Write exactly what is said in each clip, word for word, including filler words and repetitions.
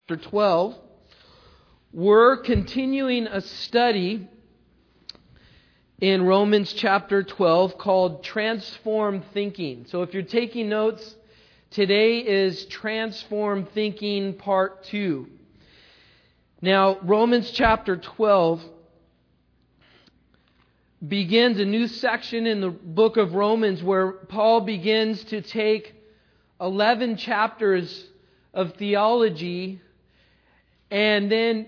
twelve, we're continuing a study in Romans chapter twelve called Transform Thinking. So if you're taking notes, today is Transform Thinking Part two. Now, Romans chapter twelve begins a new section in the book of Romans where Paul begins to take eleven chapters of theology and then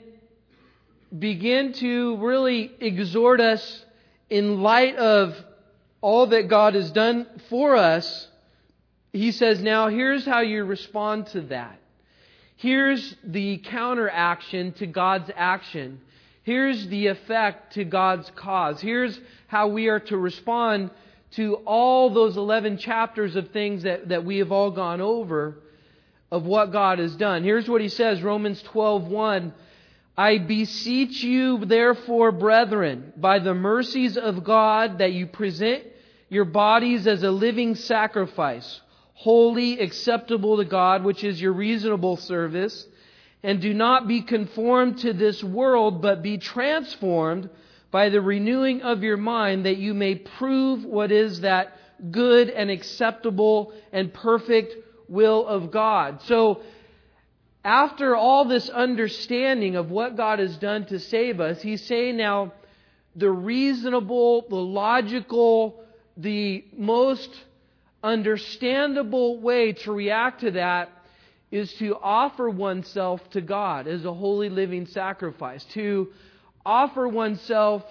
begin to really exhort us in light of all that God has done for us. He says, now here's how you respond to that. Here's the counteraction to God's action. Here's the effect to God's cause. Here's how we are to respond to all those eleven chapters of things that, that we have all gone over of what God has done. Here's what he says, Romans twelve one. I beseech you, therefore, brethren, by the mercies of God, that you present your bodies as a living sacrifice, holy, acceptable to God, which is your reasonable service. And do not be conformed to this world, but be transformed by the renewing of your mind, that you may prove what is that good and acceptable and perfect will of God. So, after all this understanding of what God has done to save us, He's saying now the reasonable, the logical, the most understandable way to react to that is to offer oneself to God as a holy living sacrifice, to offer oneself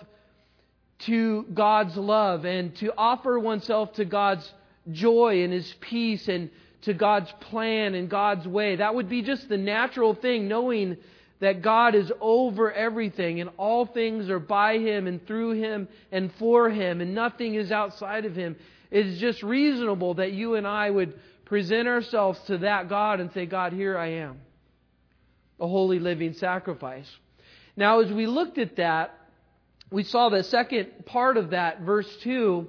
to God's love and to offer oneself to God's joy and His peace and to God's plan and God's way. That would be just the natural thing, knowing that God is over everything and all things are by Him and through Him and for Him and nothing is outside of Him. It is just reasonable that you and I would present ourselves to that God and say, God, here I am, a holy living sacrifice. Now, as we looked at that, we saw the second part of that, verse two.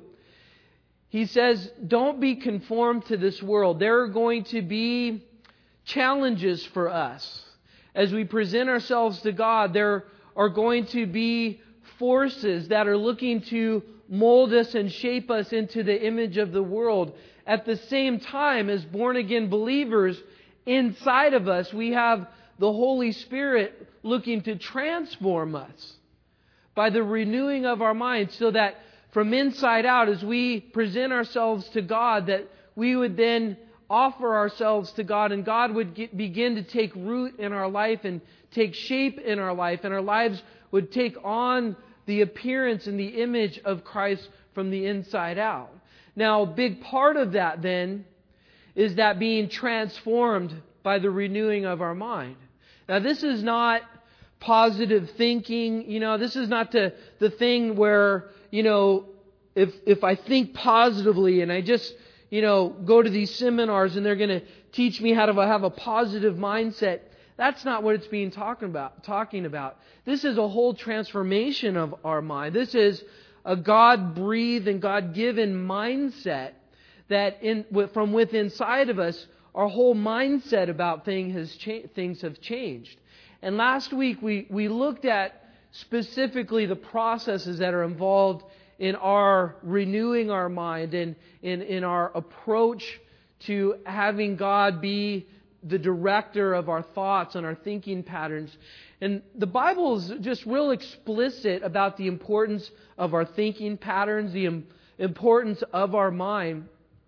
He says, don't be conformed to this world. There are going to be challenges for us. As we present ourselves to God, there are going to be forces that are looking to mold us and shape us into the image of the world. At the same time, as born-again believers, inside of us, we have the Holy Spirit looking to transform us by the renewing of our minds, so that from inside out, as we present ourselves to God, that we would then offer ourselves to God, and God would get, begin to take root in our life and take shape in our life, and our lives would take on the appearance and the image of Christ from the inside out. Now, a big part of that then is that being transformed by the renewing of our mind. Now, this is not positive thinking. You know, this is not the, the thing where, you know, if if I think positively and I just, you know, go to these seminars and they're going to teach me how to have a positive mindset. That's not what it's being talking about. Talking about. This is a whole transformation of our mind. This is a God-breathed and God-given mindset that in from within inside of us, our whole mindset about thing has cha- things have changed. And last week we, we looked at specifically the processes that are involved in our renewing our mind and in, in our approach to having God be the director of our thoughts and our thinking patterns. And the Bible is just real explicit about the importance of our thinking patterns, the im- importance of our mind.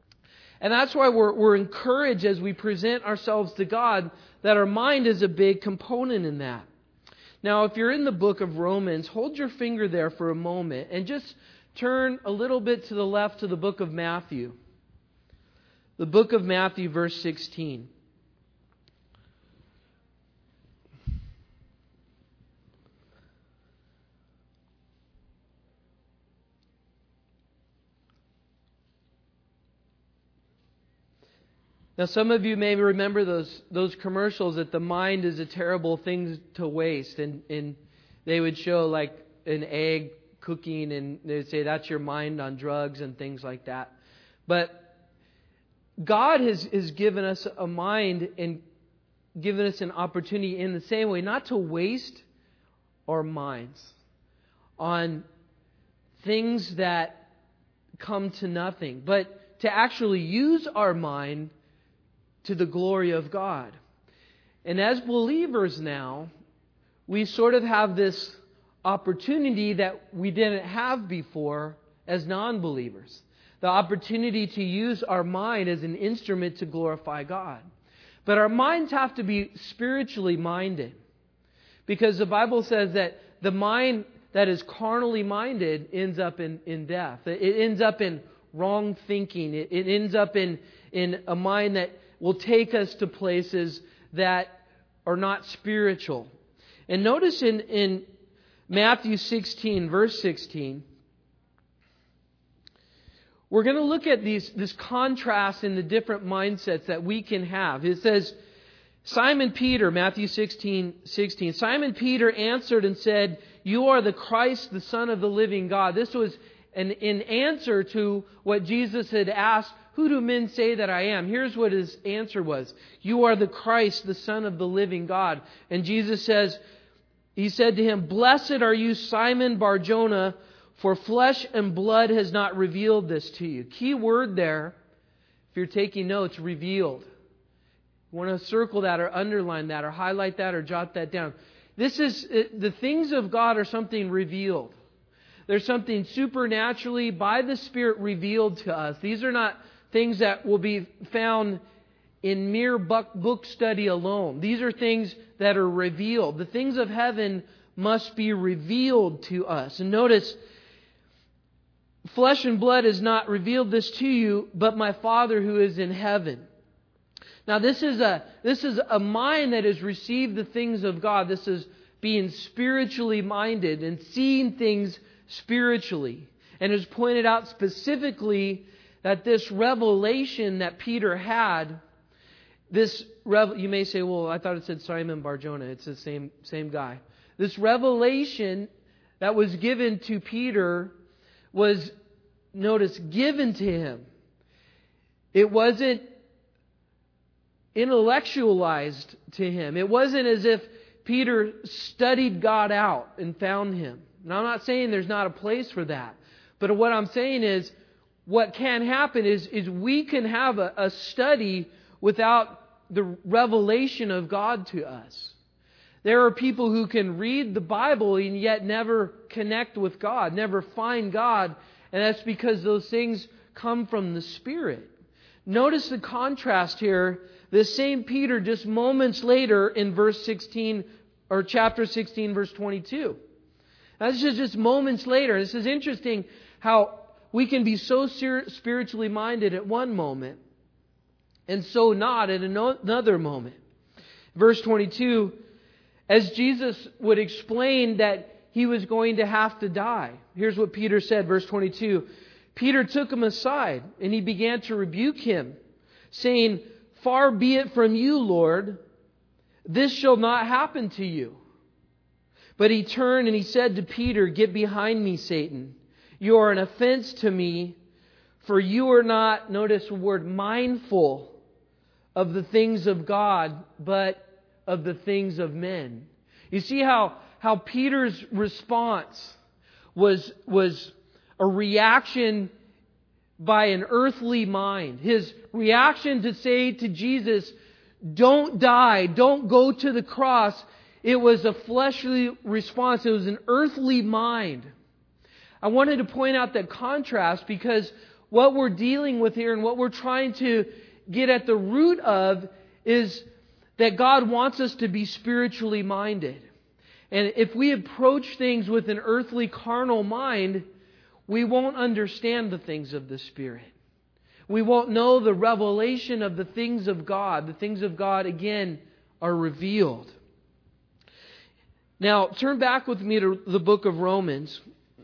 And that's why we're, we're encouraged as we present ourselves to God that our mind is a big component in that. Now, if you're in the book of Romans, hold your finger there for a moment and just turn a little bit to the left to the book of Matthew. The book of Matthew, verse sixteen. Now, some of you may remember those those commercials that the mind is a terrible thing to waste. And, and they would show like an egg cooking and they would say that's your mind on drugs and things like that. But God has, has given us a mind and given us an opportunity in the same way not to waste our minds on things that come to nothing, but to actually use our mind to the glory of God. And as believers now, we sort of have this opportunity that we didn't have before as non-believers. The opportunity to use our mind as an instrument to glorify God. But our minds have to be spiritually minded. Because the Bible says that the mind that is carnally minded ends up in, in death. It ends up in wrong thinking. It, it ends up in, in a mind that will take us to places that are not spiritual. And notice in, in Matthew sixteen, verse sixteen, we're going to look at these this contrast in the different mindsets that we can have. It says, Simon Peter, Matthew sixteen, sixteen, Simon Peter answered and said, "You are the Christ, the Son of the living God." This was an, an answer to what Jesus had asked, "Who do men say that I am?" Here's what his answer was. "You are the Christ, the Son of the living God." And Jesus says, He said to him, "Blessed are you, Simon Bar-Jonah, for flesh and blood has not revealed this to you." Key word there, if you're taking notes, revealed. You want to circle that or underline that or highlight that or jot that down. This is, the things of God are something revealed. There's something supernaturally by the Spirit revealed to us. These are not things that will be found in mere book study alone. These are things that are revealed. The things of heaven must be revealed to us. And notice, flesh and blood has not revealed this to you, but my Father who is in heaven. Now this is a this is a mind that has received the things of God. This is being spiritually minded and seeing things spiritually. And has pointed out specifically that this revelation that Peter had, this rev- you may say, well, I thought it said Simon Bar-Jonah. It's the same same guy. This revelation that was given to Peter was, notice, given to him. It wasn't intellectualized to him. It wasn't as if Peter studied God out and found Him. Now, I'm not saying there's not a place for that. But what I'm saying is, what can happen is, is we can have a, a study without the revelation of God to us. There are people who can read the Bible and yet never connect with God, never find God. And that's because those things come from the Spirit. Notice the contrast here. This same Peter, just moments later in verse sixteen, or chapter sixteen, verse twenty-two. Now, this is just moments later. This is interesting how we can be so spiritually minded at one moment and so not at another moment. Verse twenty-two, as Jesus would explain that He was going to have to die. Here's what Peter said, verse twenty-two. Peter took him aside and he began to rebuke him, saying, "Far be it from you, Lord, this shall not happen to you." But he turned and he said to Peter, "Get behind me, Satan. You are an offense to me, for you are not," notice the word, "mindful of the things of God, but of the things of men." You see how, how Peter's response was, was a reaction by an earthly mind. His reaction to say to Jesus, "Don't die, don't go to the cross," it was a fleshly response. It was an earthly mind. I wanted to point out that contrast because what we're dealing with here and what we're trying to get at the root of is that God wants us to be spiritually minded. And if we approach things with an earthly, carnal mind, we won't understand the things of the Spirit. We won't know the revelation of the things of God. The things of God, again, are revealed. Now, turn back with me to the book of Romans.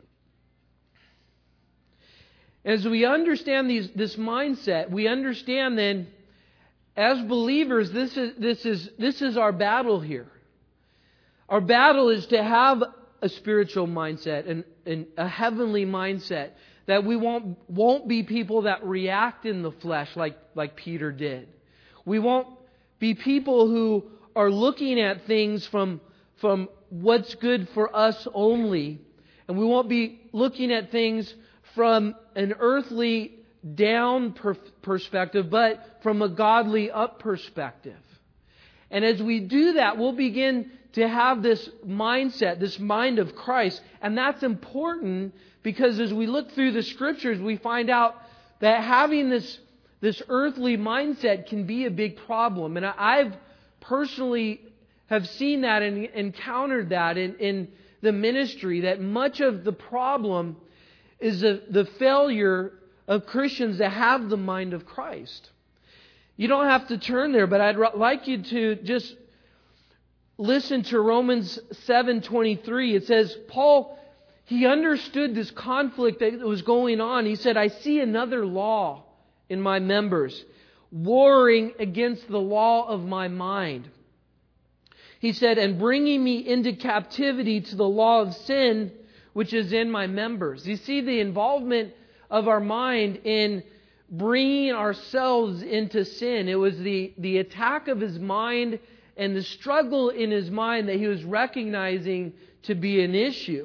As we understand these, this mindset, we understand then, as believers, this is, this is, this is our battle here. Our battle is to have a spiritual mindset and, and a heavenly mindset, that we won't won't be people that react in the flesh like, like Peter did. We won't be people who are looking at things from, from what's good for us only. And we won't be looking at things from an earthly down per- perspective, but from a godly up perspective. And as we do that, we'll begin to have this mindset, this mind of Christ. And that's important because as we look through the Scriptures, we find out that having this, this earthly mindset can be a big problem. And I've personally have seen that and encountered that in, in the ministry, that much of the problem is the, the failure of Christians that have the mind of Christ. You don't have to turn there, but I'd like you to just listen to Romans seven twenty-three. It says, Paul, he understood this conflict that was going on. He said, I see another law in my members, warring against the law of my mind. He said, and bringing me into captivity to the law of sin, which is in my members. You see the involvement of our mind in bringing ourselves into sin. It was the, the attack of his mind and the struggle in his mind that he was recognizing to be an issue.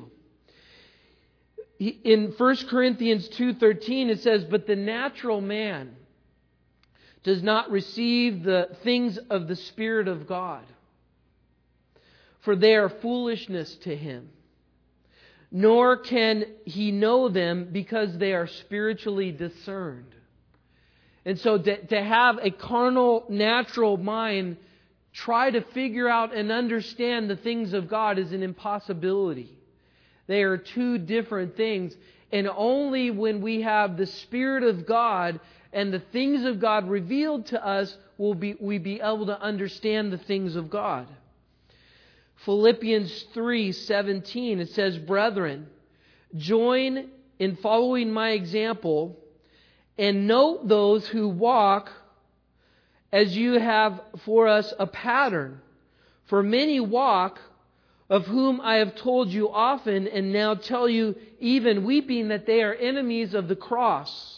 In First Corinthians two thirteen it says, but the natural man does not receive the things of the Spirit of God, for they are foolishness to him. Nor can he know them because they are spiritually discerned. And so to, to have a carnal, natural mind try to figure out and understand the things of God is an impossibility. They are two different things. And only when we have the Spirit of God and the things of God revealed to us will be, we be able to understand the things of God. Philippians three seventeen, it says, brethren, join in following my example and note those who walk as you have for us a pattern. For many walk, of whom I have told you often, and now tell you even weeping, that they are enemies of the cross,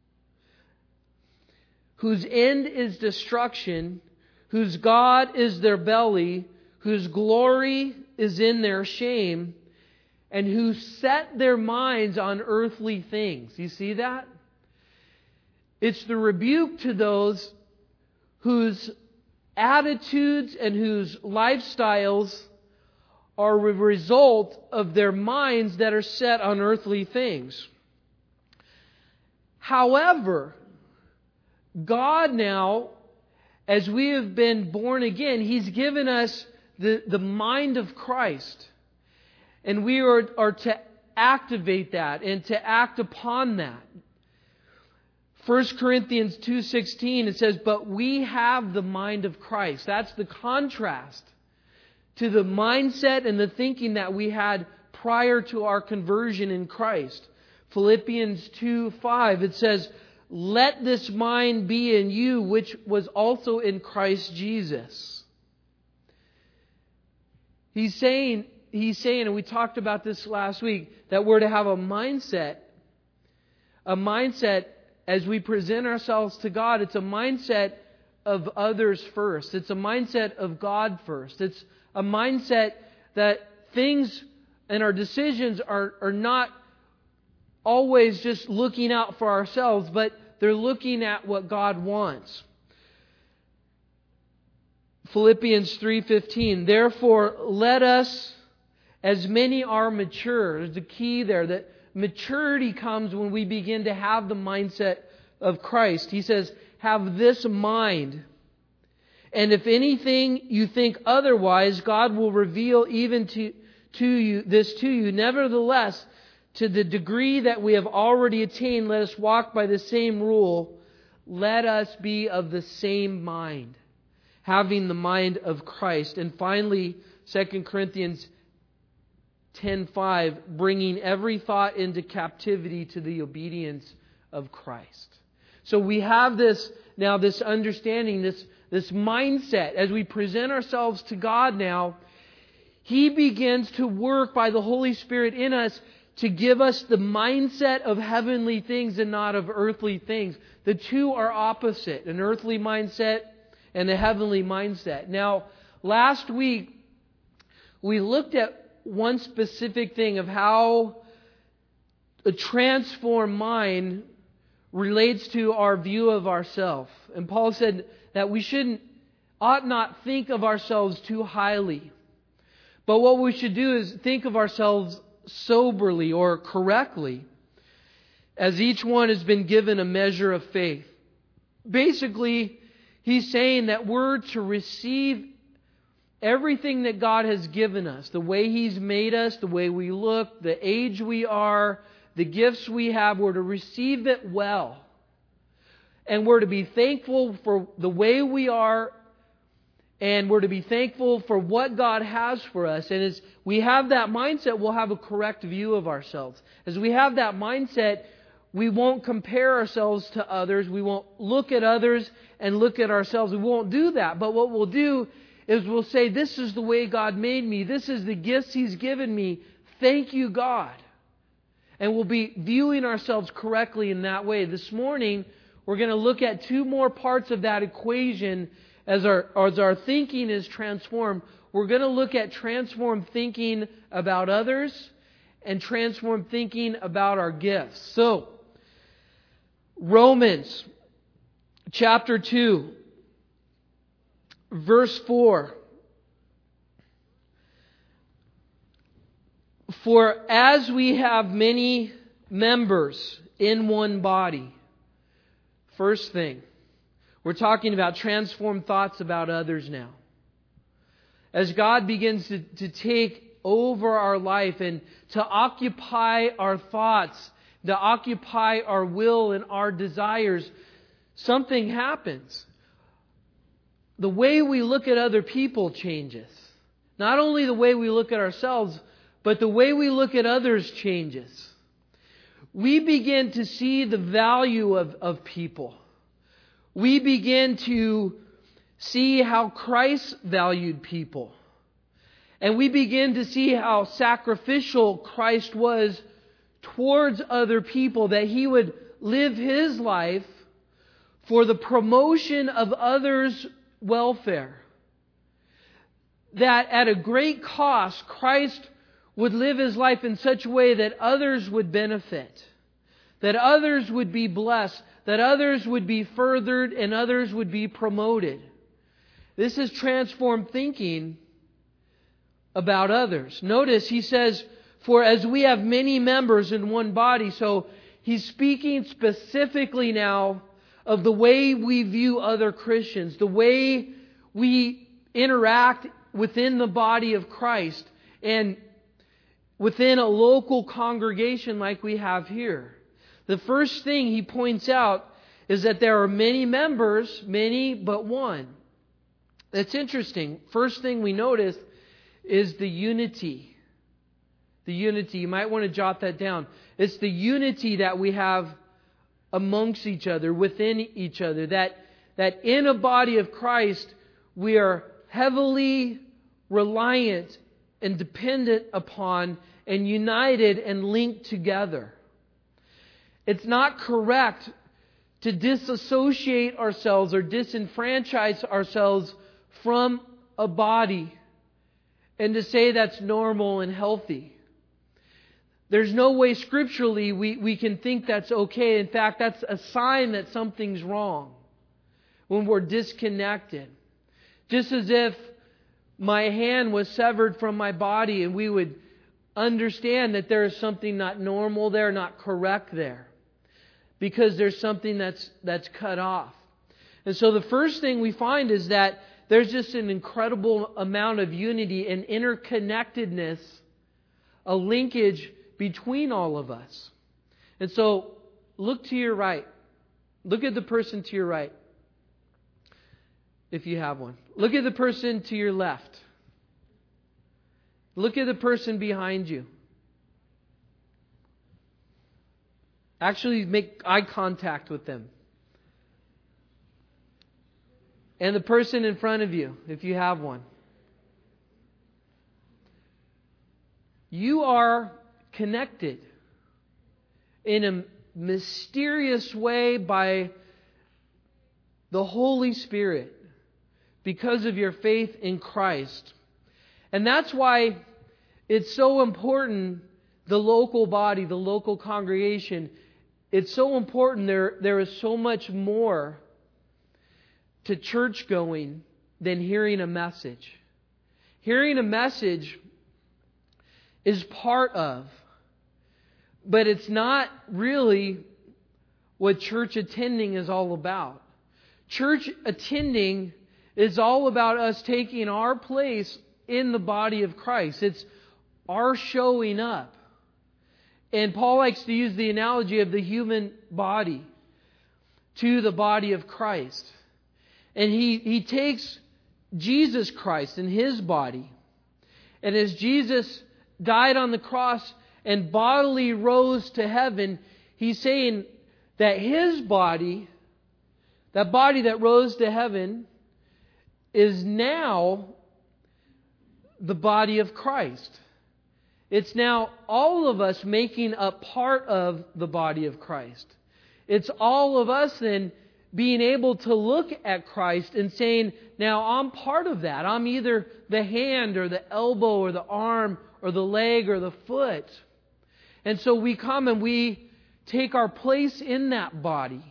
whose end is destruction, whose God is their belly, whose glory is in their shame, and who set their minds on earthly things. You see that? It's the rebuke to those whose attitudes and whose lifestyles are a result of their minds that are set on earthly things. However, God now, as we have been born again, He's given us the, the mind of Christ. And we are, are to activate that and to act upon that. First Corinthians two sixteen, it says, but we have the mind of Christ. That's the contrast to the mindset and the thinking that we had prior to our conversion in Christ. Philippians two five, it says, let this mind be in you, which was also in Christ Jesus. He's saying, he's saying, and we talked about this last week, that we're to have a mindset, a mindset as we present ourselves to God. It's a mindset of others first. It's a mindset of God first. It's a mindset that things and our decisions are, are not always just looking out for ourselves, but they're looking at what God wants. Philippians three fifteen, therefore let us, as many are mature. There's a key there, that maturity comes when we begin to have the mindset of Christ. He says, have this mind. And if anything you think otherwise, God will reveal even to, to you this to you. Nevertheless, to the degree that we have already attained, let us walk by the same rule. Let us be of the same mind, having the mind of Christ. And finally, Second Corinthians ten five, bringing every thought into captivity to the obedience of Christ. So we have this now, this understanding, this, this mindset. As we present ourselves to God now, He begins to work by the Holy Spirit in us to give us the mindset of heavenly things and not of earthly things. The two are opposite, an earthly mindset and a heavenly mindset. Now, last week we looked at one specific thing of how a transformed mind relates to our view of ourselves. And Paul said that we shouldn't, ought not think of ourselves too highly. But what we should do is think of ourselves soberly or correctly, as each one has been given a measure of faith. Basically, he's saying that we're to receive everything that God has given us, the way He's made us, the way we look, the age we are, the gifts we have. We're to receive it well. And we're to be thankful for the way we are, and we're to be thankful for what God has for us. And as we have that mindset, we'll have a correct view of ourselves. As we have that mindset, we won't compare ourselves to others. We won't look at others and look at ourselves. We won't do that. But what we'll do is we'll say, this is the way God made me. This is the gifts He's given me. Thank you, God. And we'll be viewing ourselves correctly in that way. This morning, we're going to look at two more parts of that equation as our, as our thinking is transformed. We're going to look at transformed thinking about others and transformed thinking about our gifts. So, Romans chapter two, verse four. For as we have many members in one body. First thing, we're talking about transformed thoughts about others now. As God begins to, to take over our life and to occupy our thoughts, to occupy our will and our desires, something happens. The way we look at other people changes. Not only the way we look at ourselves, but the way we look at others changes. We begin to see the value of, of people. We begin to see how Christ valued people. And we begin to see how sacrificial Christ was towards other people, that He would live His life for the promotion of others' welfare. That at a great cost, Christ would live His life in such a way that others would benefit, that others would be blessed, that others would be furthered, and others would be promoted. This is transformed thinking about others. Notice he says, for as we have many members in one body. So he's speaking specifically now of the way we view other Christians, the way we interact within the body of Christ and within a local congregation like we have here. The first thing he points out is that there are many members, many but one. That's interesting. First thing we notice is the unity. The unity. You might want to jot that down. It's the unity that we have amongst each other, within each other. That, that in a body of Christ, we are heavily reliant and dependent upon and united and linked together. It's not correct to disassociate ourselves or disenfranchise ourselves from a body and to say that's normal and healthy. There's no way scripturally we, we can think that's okay. In fact, that's a sign that something's wrong when we're disconnected. Just as if my hand was severed from my body and we would understand that there is something not normal there, not correct there. Because there's something that's that's cut off. And so the first thing we find is that there's just an incredible amount of unity and interconnectedness, a linkage between all of us. And so look to your right. Look at the person to your right, if you have one. Look at the person to your left. Look at the person behind you. Actually make eye contact with them. And the person in front of you, if you have one. You are connected in a mysterious way by the Holy Spirit because of your faith in Christ. And that's why it's so important, the local body, the local congregation. It's so important. There, there is so much more to church going than hearing a message. Hearing a message is part of, but it's not really what church attending is all about. Church attending is all about us taking our place in the body of Christ. It's our showing up. And Paul likes to use the analogy of the human body to the body of Christ. And he, he takes Jesus Christ and His body. And as Jesus died on the cross and bodily rose to heaven, He's saying that His body, that body that rose to heaven, is now the body of Christ. It's now all of us making up part of the body of Christ. It's all of us then being able to look at Christ and saying, now I'm part of that. I'm either the hand or the elbow or the arm or the leg or the foot. And so we come and we take our place in that body.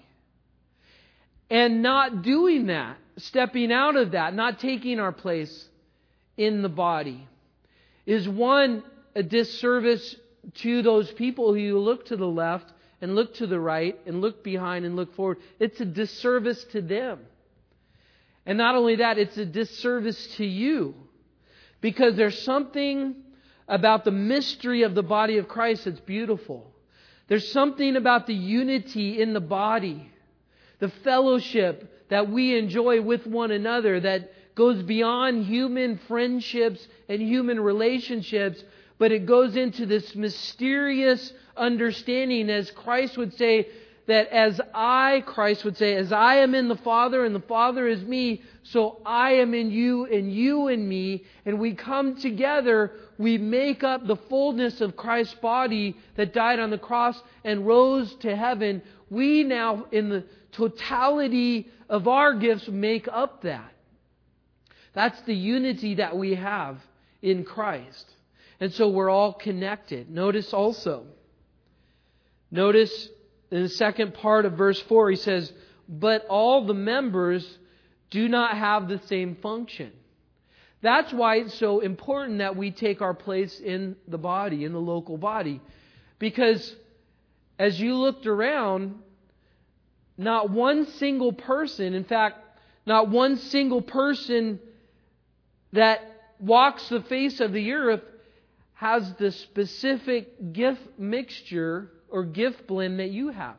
And not doing that, stepping out of that, not taking our place in the body, is one, a disservice to those people who look to the left and look to the right and look behind and look forward. It's a disservice to them. And not only that, it's a disservice to you. Because there's something about the mystery of the body of Christ that's beautiful. There's something about the unity in the body, the fellowship that we enjoy with one another that goes beyond human friendships and human relationships, but it goes into this mysterious understanding, as Christ would say, that as I, Christ would say, as I am in the Father and the Father is me, so I am in you and you in me, and we come together, we make up the fullness of Christ's body that died on the cross and rose to heaven. We now, in the totality of our gifts, make up that. That's the unity that we have in Christ. And so we're all connected. Notice also, notice in the second part of verse four, he says, but all the members do not have the same function. That's why it's so important that we take our place in the body, in the local body. Because as you looked around, not one single person, in fact, not one single person that walks the face of the earth has the specific gift mixture or gift blend that you have.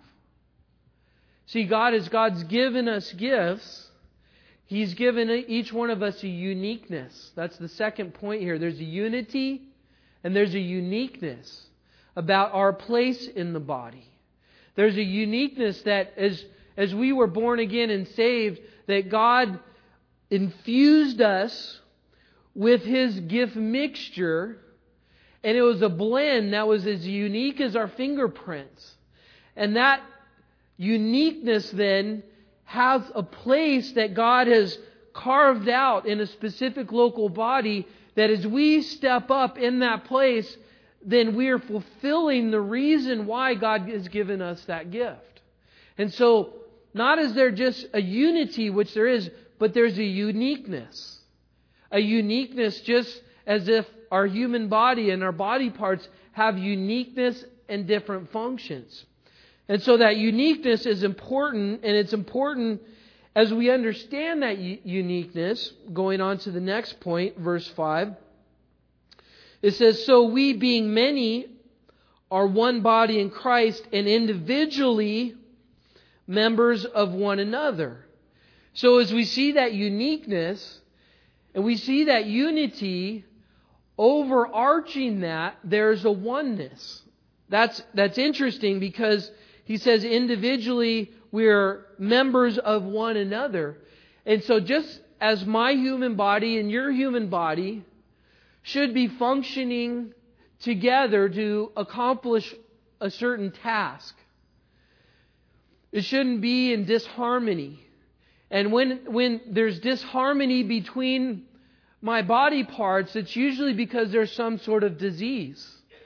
See, God, as God's given us gifts, He's given each one of us a uniqueness. That's the second point here. There's a unity and there's a uniqueness about our place in the body. There's a uniqueness that as, as we were born again and saved, that God infused us with His gift mixture, and it was a blend that was as unique as our fingerprints. And that uniqueness then has a place that God has carved out in a specific local body, that as we step up in that place, then we are fulfilling the reason why God has given us that gift. And so, not is there just a unity, which there is, but there's a uniqueness. A uniqueness just as if our human body and our body parts have uniqueness and different functions. And so that uniqueness is important, and it's important as we understand that u- uniqueness. Going on to the next point, verse five. It says, so we being many are one body in Christ and individually members of one another. So as we see that uniqueness and we see that unity, overarching that, there's a oneness. That's, that's interesting because he says individually we're members of one another. And so just as my human body and your human body should be functioning together to accomplish a certain task, it shouldn't be in disharmony. And when, when there's disharmony between my body parts, it's usually because there's some sort of disease.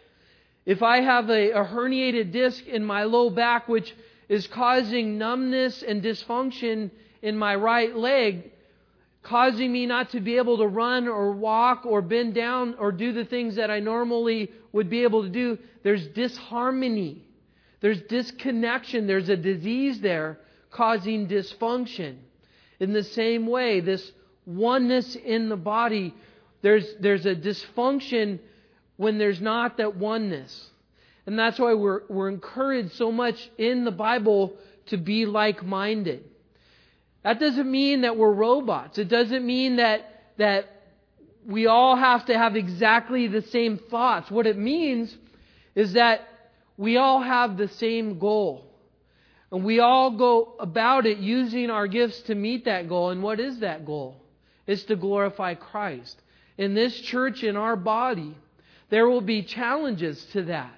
If I have a, a herniated disc in my low back, which is causing numbness and dysfunction in my right leg, causing me not to be able to run or walk or bend down or do the things that I normally would be able to do, there's disharmony. There's disconnection. There's a disease there causing dysfunction. In the same way, this oneness in the body, there's, there's a dysfunction when there's not that oneness. And that's why we're, we're encouraged so much in the Bible to be like-minded. That doesn't mean that we're robots. It doesn't mean that, that we all have to have exactly the same thoughts. What it means is that we all have the same goal. And we all go about it using our gifts to meet that goal. And what is that goal? It's to glorify Christ. In this church, in our body, there will be challenges to that.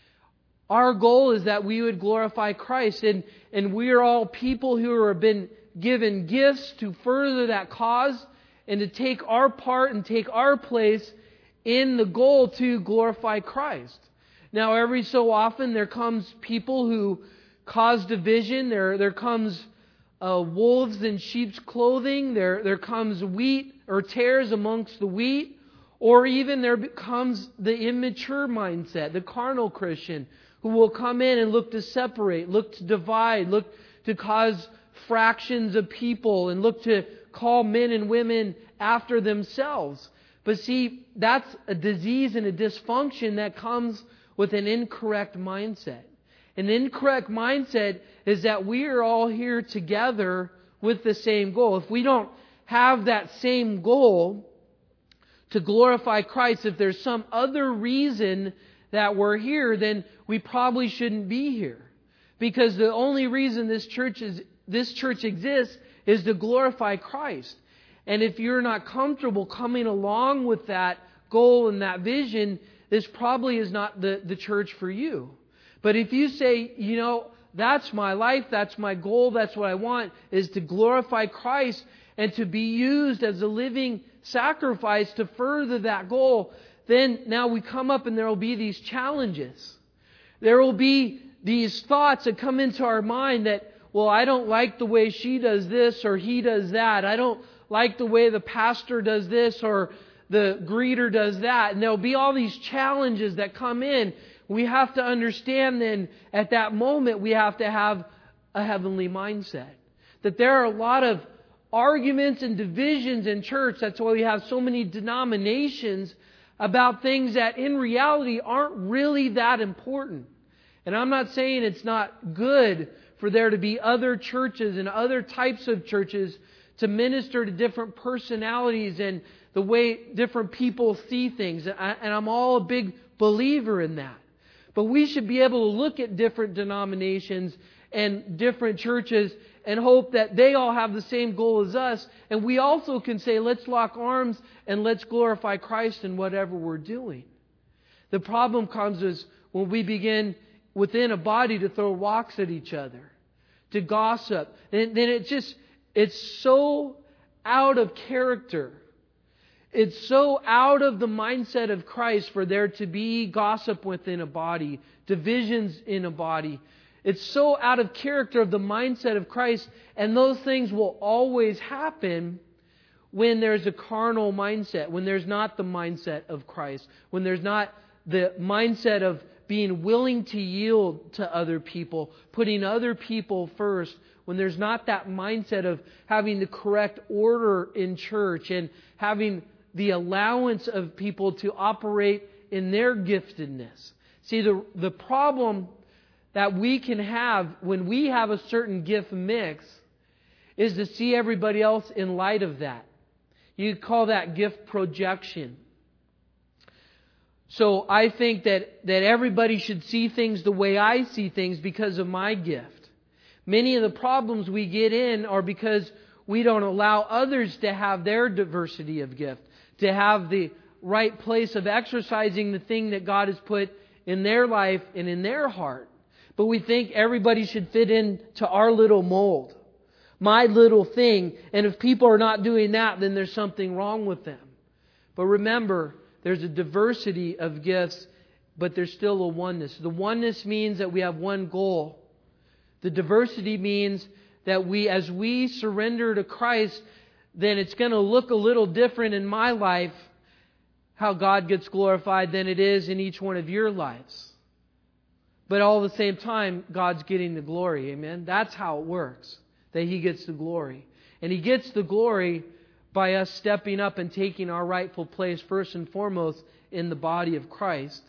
Our goal is that we would glorify Christ. And, and we are all people who have been given gifts to further that cause and to take our part and take our place in the goal to glorify Christ. Now, every so often there comes people who cause division. There, there comes uh, wolves in sheep's clothing. There, there comes wheat or tares amongst the wheat. Or even there becomes the immature mindset, the carnal Christian, who will come in and look to separate, look to divide, look to cause fractions of people and look to call men and women after themselves. But see, that's a disease and a dysfunction that comes with an incorrect mindset. An incorrect mindset is that we are all here together with the same goal. If we don't have that same goal to glorify Christ, if there's some other reason that we're here, then we probably shouldn't be here. Because the only reason this church is this church exists is to glorify Christ. And if you're not comfortable coming along with that goal and that vision, this probably is not the, the church for you. But if you say, you know, that's my life, that's my goal, that's what I want, is to glorify Christ and to be used as a living sacrifice to further that goal, then now we come up and there will be these challenges. There will be these thoughts that come into our mind that, well, I don't like the way she does this or he does that. I don't like the way the pastor does this or the greeter does that. And there'll be all these challenges that come in. We have to understand then at that moment we have to have a heavenly mindset. That there are a lot of arguments and divisions in church. That's why we have so many denominations about things that in reality aren't really that important. And I'm not saying it's not good for there to be other churches and other types of churches to minister to different personalities and the way different people see things. And I'm all a big believer in that. But we should be able to look at different denominations and different churches and hope that they all have the same goal as us. And we also can say, let's lock arms and let's glorify Christ in whatever we're doing. The problem comes is when we begin within a body to throw rocks at each other, to gossip. And then it just, it's so out of character. It's so out of the mindset of Christ for there to be gossip within a body, divisions in a body. It's so out of character of the mindset of Christ, and those things will always happen when there's a carnal mindset, when there's not the mindset of Christ, when there's not the mindset of being willing to yield to other people, putting other people first, when there's not that mindset of having the correct order in church and having the allowance of people to operate in their giftedness. See, the, the problem that we can have when we have a certain gift mix is to see everybody else in light of that. You call that gift projection. So I think that, that everybody should see things the way I see things because of my gift. Many of the problems we get in are because we don't allow others to have their diversity of gift, to have the right place of exercising the thing that God has put in their life and in their heart. But we think everybody should fit into our little mold. my little thing. And if people are not doing that, then there's something wrong with them. But remember, there's a diversity of gifts, but there's still a oneness. The oneness means that we have one goal. The diversity means that we, as we surrender to Christ, then it's going to look a little different in my life, how God gets glorified, than it is in each one of your lives. But all at the same time, God's getting the glory. Amen? That's how it works, that He gets the glory. And He gets the glory by us stepping up and taking our rightful place first and foremost in the body of Christ.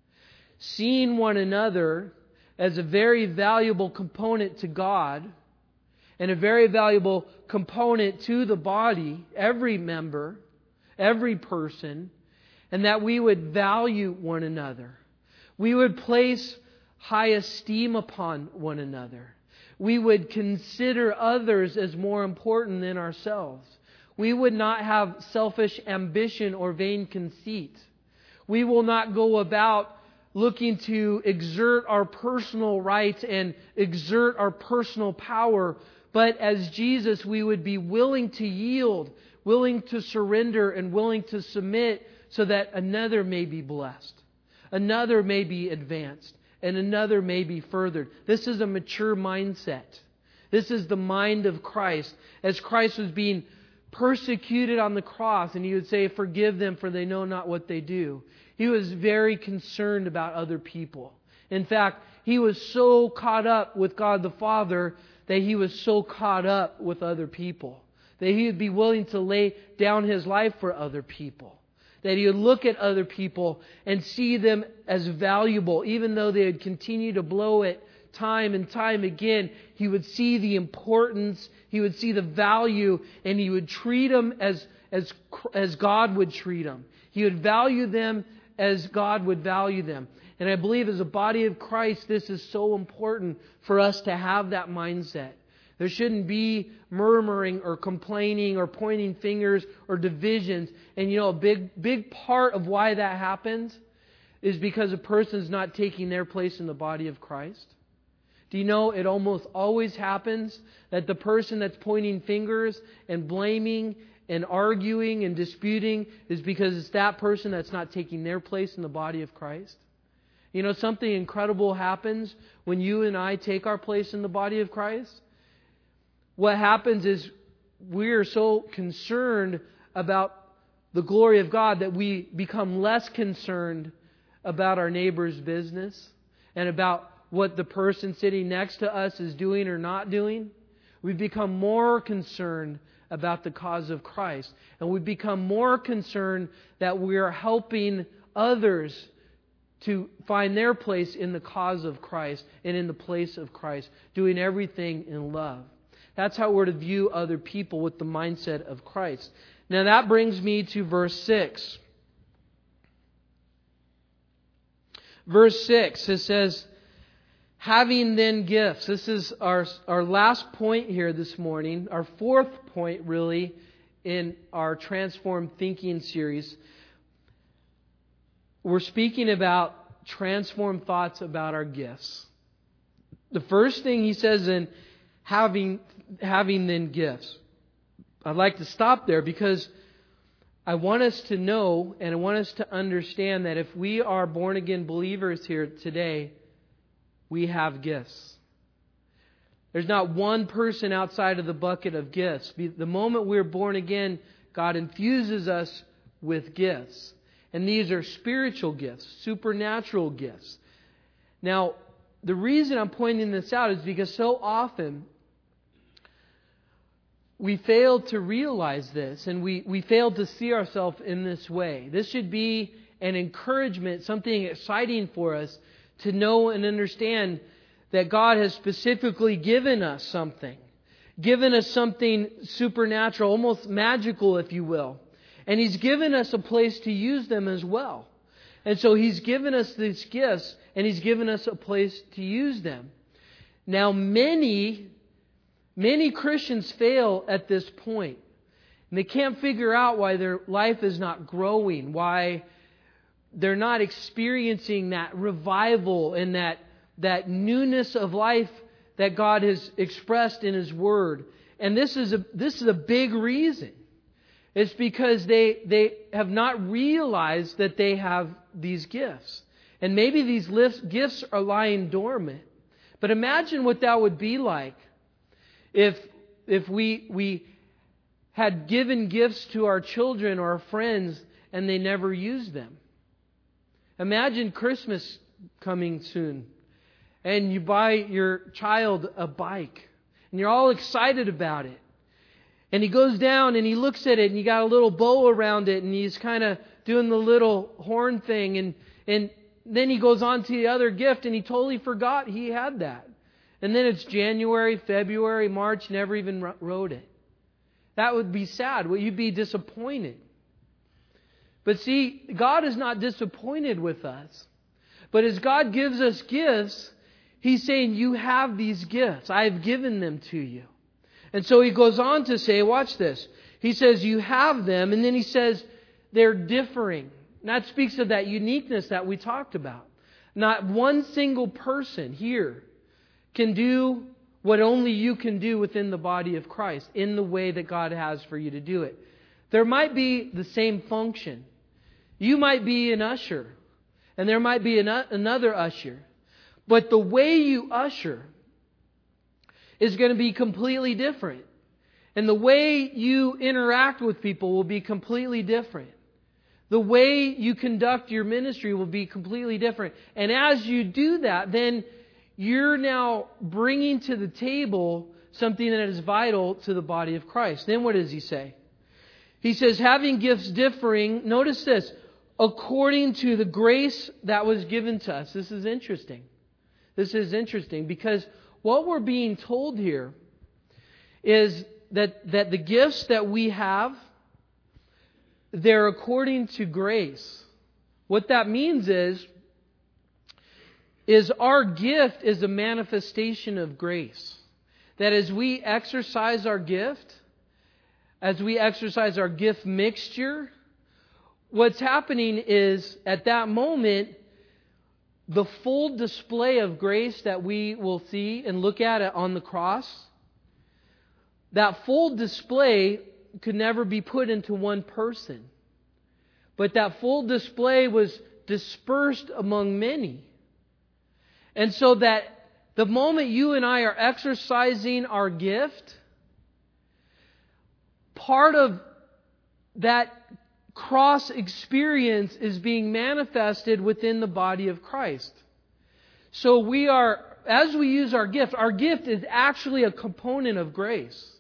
Seeing one another as a very valuable component to God and a very valuable component to the body, every member, every person, and that we would value one another. We would place high esteem upon one another. We would consider others as more important than ourselves. We would not have selfish ambition or vain conceit. We will not go about looking to exert our personal rights and exert our personal power. But as Jesus, we would be willing to yield, willing to surrender, and willing to submit so that another may be blessed, another may be advanced, and another may be furthered. This is a mature mindset. This is the mind of Christ. As Christ was being persecuted on the cross, and He would say, "Forgive them, for they know not what they do." He was very concerned about other people. In fact, He was so caught up with God the Father that He was so caught up with other people, that He would be willing to lay down His life for other people, that He would look at other people and see them as valuable, even though they would continue to blow it time and time again. He would see the importance, He would see the value, and He would treat them as, as, as God would treat them. He would value them as God would value them. And I believe as a body of Christ, this is so important for us to have that mindset. There shouldn't be murmuring or complaining or pointing fingers or divisions. And you know, a big, big part of why that happens is because a person's not taking their place in the body of Christ. Do you know it almost always happens that the person that's pointing fingers and blaming and arguing and disputing is because it's that person that's not taking their place in the body of Christ? You know, something incredible happens when you and I take our place in the body of Christ. What happens is we are so concerned about the glory of God that we become less concerned about our neighbor's business and about what the person sitting next to us is doing or not doing. We become more concerned about the cause of Christ. And we become more concerned that we are helping others to find their place in the cause of Christ and in the place of Christ, doing everything in love. That's how we're to view other people, with the mindset of Christ. Now that brings me to verse six. Verse six, it says, having then gifts. This is our, our last point here this morning, our fourth point really in our Transformed Thinking series. We're speaking about transformed thoughts about our gifts. The first thing he says in having, having then gifts. I'd like to stop there because I want us to know and I want us to understand that if we are born again believers here today, we have gifts. There's not one person outside of the bucket of gifts. The moment we're born again, God infuses us with gifts. And these are spiritual gifts, supernatural gifts. Now, the reason I'm pointing this out is because so often we fail to realize this, and we, we fail to see ourselves in this way. This should be an encouragement, something exciting for us to know and understand that God has specifically given us something. Given us something supernatural, almost magical, if you will. And He's given us a place to use them as well. And so He's given us these gifts, and He's given us a place to use them. Now, many, many Christians fail at this point. And they can't figure out why their life is not growing, why they're not experiencing that revival and that, that newness of life that God has expressed in His Word. And this is a this is a big reason. It's because they they have not realized that they have these gifts. And maybe these gifts are lying dormant. But imagine what that would be like if if we we had given gifts to our children or our friends and they never used them. Imagine Christmas coming soon and you buy your child a bike and you're all excited about it. And he goes down and he looks at it and you got a little bow around it and he's kind of doing the little horn thing and and then he goes on to the other gift and he totally forgot he had that. And then it's January, February, March, never even rode it. That would be sad. Well, you'd be disappointed. But see, God is not disappointed with us. But as God gives us gifts, He's saying, you have these gifts. I have given them to you. And so He goes on to say, watch this. He says, you have them. And then He says, they're differing. And that speaks of that uniqueness that we talked about. Not one single person here can do what only you can do within the body of Christ in the way that God has for you to do it. There might be the same function. You might be an usher, and there might be an, another usher. But the way you usher is going to be completely different. And the way you interact with people will be completely different. The way you conduct your ministry will be completely different. And as you do that, then you're now bringing to the table something that is vital to the body of Christ. Then what does he say? He says, having gifts differing, notice this, according to the grace that was given to us. This is interesting. This is interesting because what we're being told here is that, that the gifts that we have, they're according to grace. What that means is, is our gift is a manifestation of grace. That as we exercise our gift, as we exercise our gift mixture, what's happening is at that moment, the full display of grace that we will see and look at it on the cross, that full display could never be put into one person. But that full display was dispersed among many. And so that the moment you and I are exercising our gift, part of that cross experience is being manifested within the body of Christ. So we are, as we use our gift, our gift is actually a component of grace.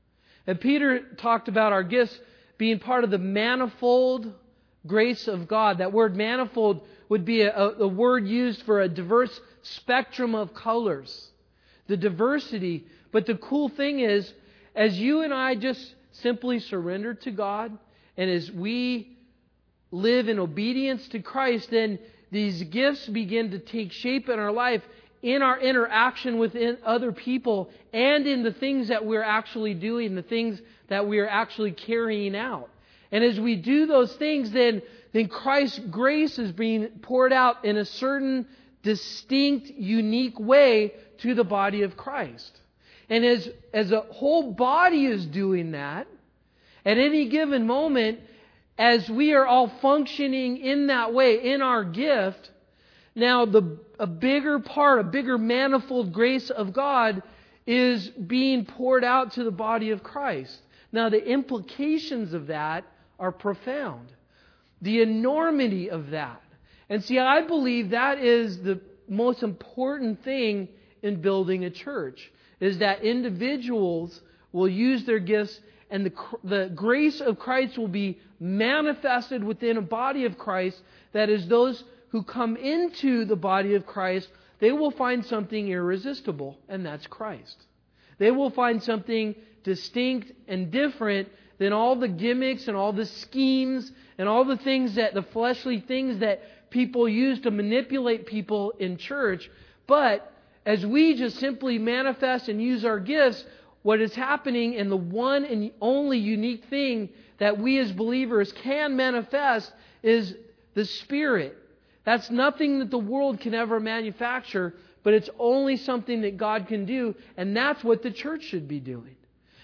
And Peter talked about our gifts being part of the manifold grace of God. That word manifold would be a, a word used for a diverse spectrum of colors. The diversity. But the cool thing is, as you and I just simply surrender to God, and as we live in obedience to Christ, then these gifts begin to take shape in our life, in our interaction with other people, and in the things that we're actually doing, the things that we are actually carrying out. And as we do those things, then, then Christ's grace is being poured out in a certain distinct, unique way to the body of Christ. And as, as a whole body is doing that, at any given moment, as we are all functioning in that way, in our gift, now the a bigger part, a bigger manifold grace of God is being poured out to the body of Christ. Now the implications of that are profound. The enormity of that. And see, I believe that is the most important thing in building a church, is that individuals will use their gifts and the, the grace of Christ will be manifested within a body of Christ. That is, those who come into the body of Christ, they will find something irresistible, and that's Christ. They will find something distinct and different than all the gimmicks and all the schemes and all the things that, the fleshly things that people use to manipulate people in church. But as we just simply manifest and use our gifts, what is happening, and the one and only unique thing that we as believers can manifest, is the Spirit. That's nothing that the world can ever manufacture, but it's only something that God can do, and that's what the church should be doing.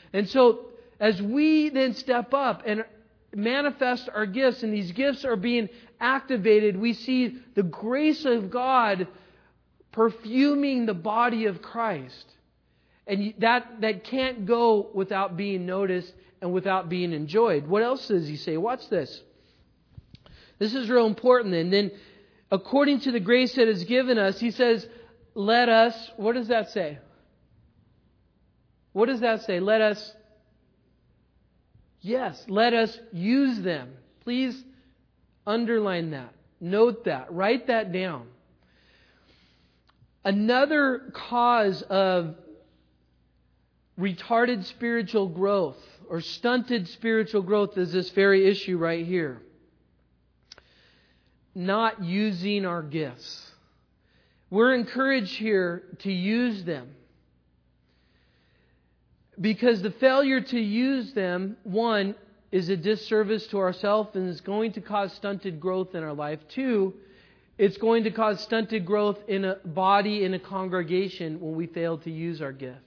And so as we then step up and manifest our gifts, and these gifts are being activated, we see the grace of God perfuming the body of Christ. And that, that can't go without being noticed and without being enjoyed. What else does he say? Watch this. This is real important. And then, according to the grace that is given us, he says, let us, what does that say? What does that say? Let us, yes, let us use them. Please underline that. Note that. Write that down. Another cause of retarded spiritual growth or stunted spiritual growth is this very issue right here. Not using our gifts. We're encouraged here to use them. Because the failure to use them, one, is a disservice to ourselves and is going to cause stunted growth in our life. Two, it's going to cause stunted growth in a body, in a congregation, when we fail to use our gift.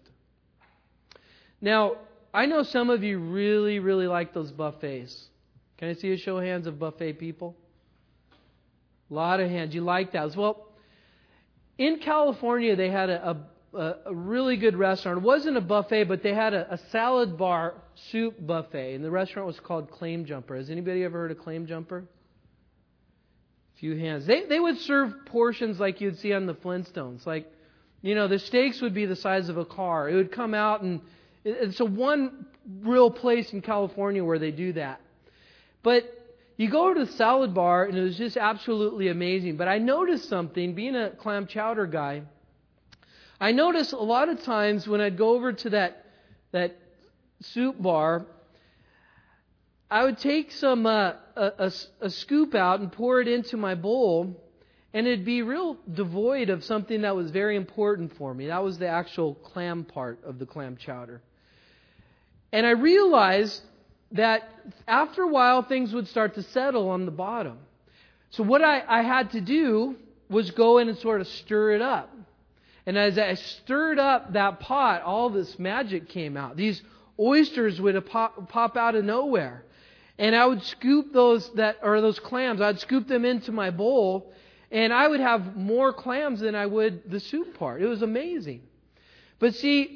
Now, I know some of you really, really like those buffets. Can I see a show of hands of buffet people? A lot of hands. You like that. Well, in California, they had a, a, a really good restaurant. It wasn't a buffet, but they had a, a salad bar soup buffet. And the restaurant was called Claim Jumper. Has anybody ever heard of Claim Jumper? A few hands. They, they would serve portions like you'd see on the Flintstones. Like, you know, the steaks would be the size of a car. It would come out, and it's a one real place in California where they do that. But you go to the salad bar, and it was just absolutely amazing. But I noticed something, being a clam chowder guy, I noticed a lot of times when I'd go over to that that soup bar, I would take some uh, a, a, a scoop out and pour it into my bowl, and it'd be real devoid of something that was very important for me. That was the actual clam part of the clam chowder. And I realized that after a while, things would start to settle on the bottom. So what I, I had to do was go in and sort of stir it up. And as I stirred up that pot, all this magic came out. These oysters would pop, pop out of nowhere. And I would scoop those that or those clams, I'd scoop them into my bowl, and I would have more clams than I would the soup part. It was amazing. But see,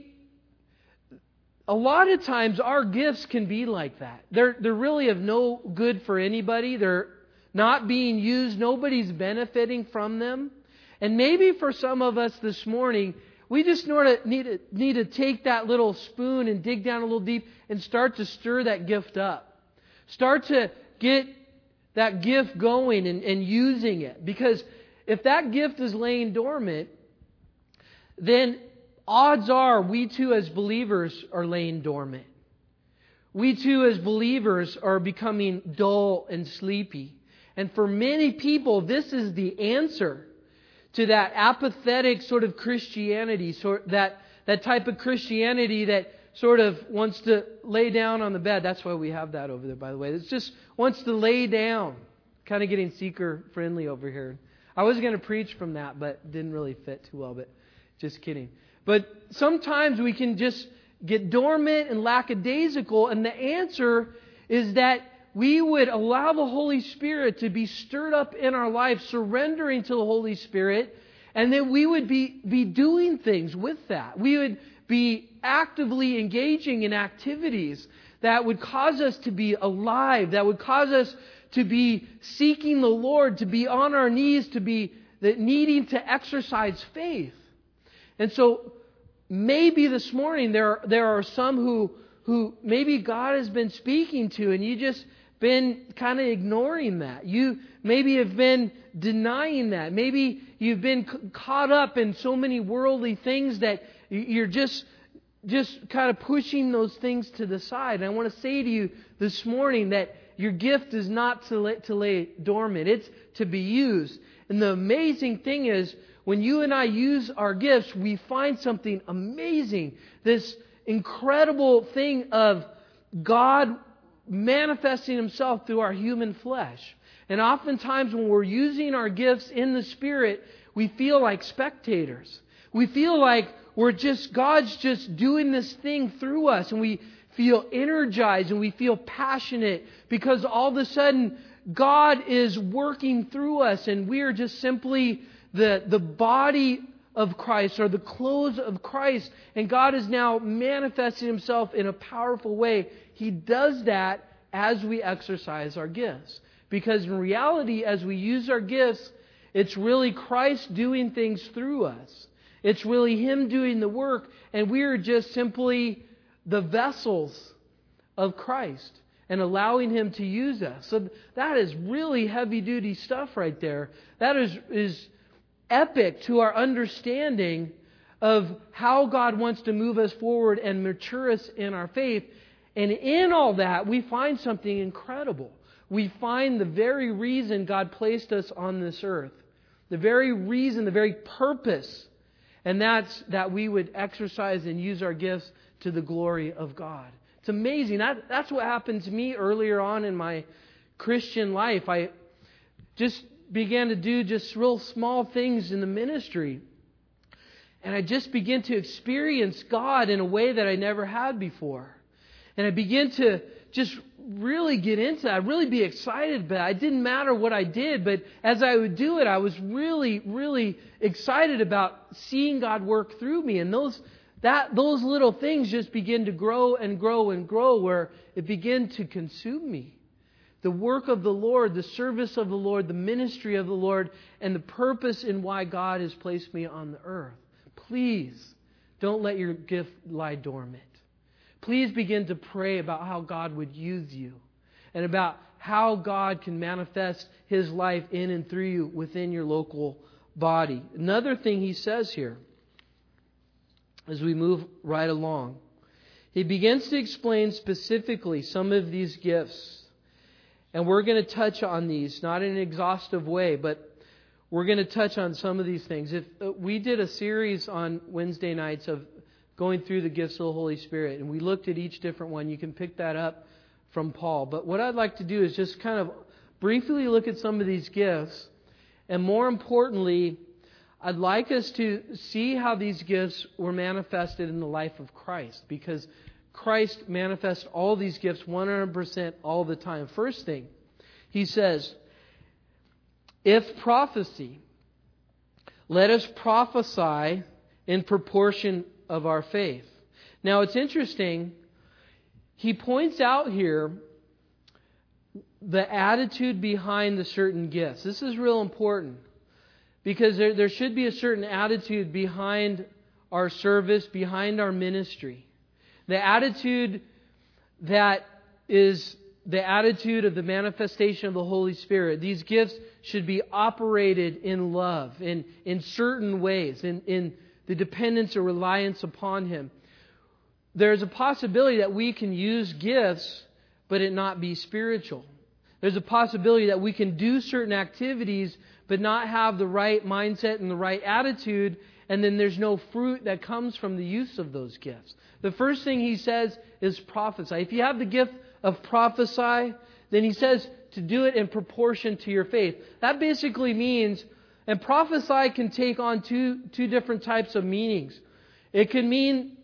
a lot of times our gifts can be like that. They're, they're really of no good for anybody. They're not being used. Nobody's benefiting from them. And maybe for some of us this morning, we just need to, need to take that little spoon and dig down a little deep and start to stir that gift up. Start to get that gift going and, and using it. Because if that gift is laying dormant, then odds are we too as believers are laying dormant. We too as believers are becoming dull and sleepy. And for many people, this is the answer to that apathetic sort of Christianity, sort that, that type of Christianity that sort of wants to lay down on the bed. That's why we have that over there, by the way. It's just wants to lay down. Kind of getting seeker friendly over here. I was going to preach from that, but didn't really fit too well, but just kidding. But sometimes we can just get dormant and lackadaisical, and the answer is that we would allow the Holy Spirit to be stirred up in our life, surrendering to the Holy Spirit, and then we would be, be doing things with that. We would be actively engaging in activities that would cause us to be alive, that would cause us to be seeking the Lord, to be on our knees, to be needing to exercise faith. And so maybe this morning there, there are some who, who maybe God has been speaking to, and you just been kind of ignoring that. You maybe have been denying that. Maybe you've been c- caught up in so many worldly things that you're just just kind of pushing those things to the side. And I want to say to you this morning that your gift is not to lay, to lay dormant. It's to be used. And the amazing thing is, when you and I use our gifts, we find something amazing. This incredible thing of God manifesting Himself through our human flesh. And oftentimes when we're using our gifts in the Spirit, we feel like spectators. We feel like where just God's just doing this thing through us, and we feel energized and we feel passionate because all of a sudden God is working through us, and we are just simply the, the body of Christ, or the clothes of Christ, and God is now manifesting Himself in a powerful way. He does that as we exercise our gifts. Because in reality, as we use our gifts, it's really Christ doing things through us. It's really Him doing the work, and we are just simply the vessels of Christ and allowing Him to use us. So that is really heavy-duty stuff right there. That is, is epic to our understanding of how God wants to move us forward and mature us in our faith. And in all that, we find something incredible. We find the very reason God placed us on this earth. The very reason, the very purpose. And that's that we would exercise and use our gifts to the glory of God. It's amazing. That, that's what happened to me earlier on in my Christian life. I just began to do just real small things in the ministry. And I just began to experience God in a way that I never had before. And I began to just really get into it. I'd really be excited, but it didn't matter what I did. But as I would do it, I was really, really excited about seeing God work through me. And those that those little things just begin to grow and grow and grow, where it began to consume me. The work of the Lord, the service of the Lord, the ministry of the Lord, and the purpose in why God has placed me on the earth. Please don't let your gift lie dormant. Please begin to pray about how God would use you and about how God can manifest His life in and through you within your local body. Another thing he says here as we move right along, he begins to explain specifically some of these gifts. And we're going to touch on these, not in an exhaustive way, but we're going to touch on some of these things. If uh, we did a series on Wednesday nights of going through the gifts of the Holy Spirit, and we looked at each different one. You can pick that up from Paul. But what I'd like to do is just kind of briefly look at some of these gifts, and more importantly, I'd like us to see how these gifts were manifested in the life of Christ, because Christ manifests all these gifts one hundred percent all the time. First thing, he says, if prophecy, let us prophesy in proportion of our faith. Now it's interesting, he points out here the attitude behind the certain gifts. This is real important, because there, there should be a certain attitude behind our service, behind our ministry. The attitude that is the attitude of the manifestation of the Holy Spirit. These gifts should be operated in love, in, in certain ways, in, in the dependence or reliance upon Him. There's a possibility that we can use gifts, but it not be spiritual. There's a possibility that we can do certain activities, but not have the right mindset and the right attitude, and then there's no fruit that comes from the use of those gifts. The first thing he says is prophesy. If you have the gift of prophesy, then he says to do it in proportion to your faith. That basically means, and prophesy can take on two, two different types of meanings. It can mean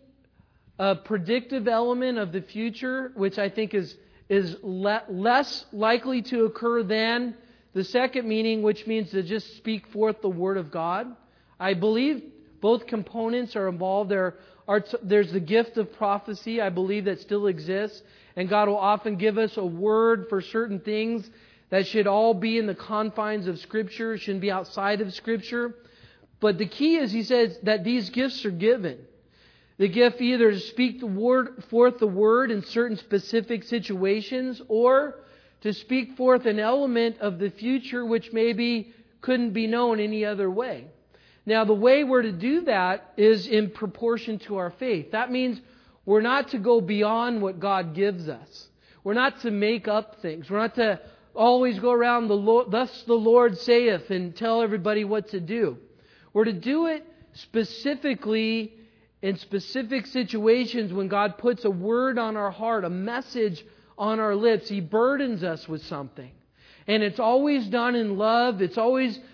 a predictive element of the future, which I think is, is le- less likely to occur than the second meaning, which means to just speak forth the Word of God. I believe both components are involved. There are, there's the gift of prophecy, I believe, that still exists. And God will often give us a word for certain things that should all be in the confines of Scripture. It shouldn't be outside of Scripture. But the key is, he says, that these gifts are given. The gift either to speak the word, forth the Word in certain specific situations, or to speak forth an element of the future which maybe couldn't be known any other way. Now, the way we're to do that is in proportion to our faith. That means we're not to go beyond what God gives us. We're not to make up things. We're not to always go around the Lord, thus the Lord saith, and tell everybody what to do. We're to do it specifically in specific situations when God puts a word on our heart, a message on our lips. He burdens us with something. And it's always done in love. It's always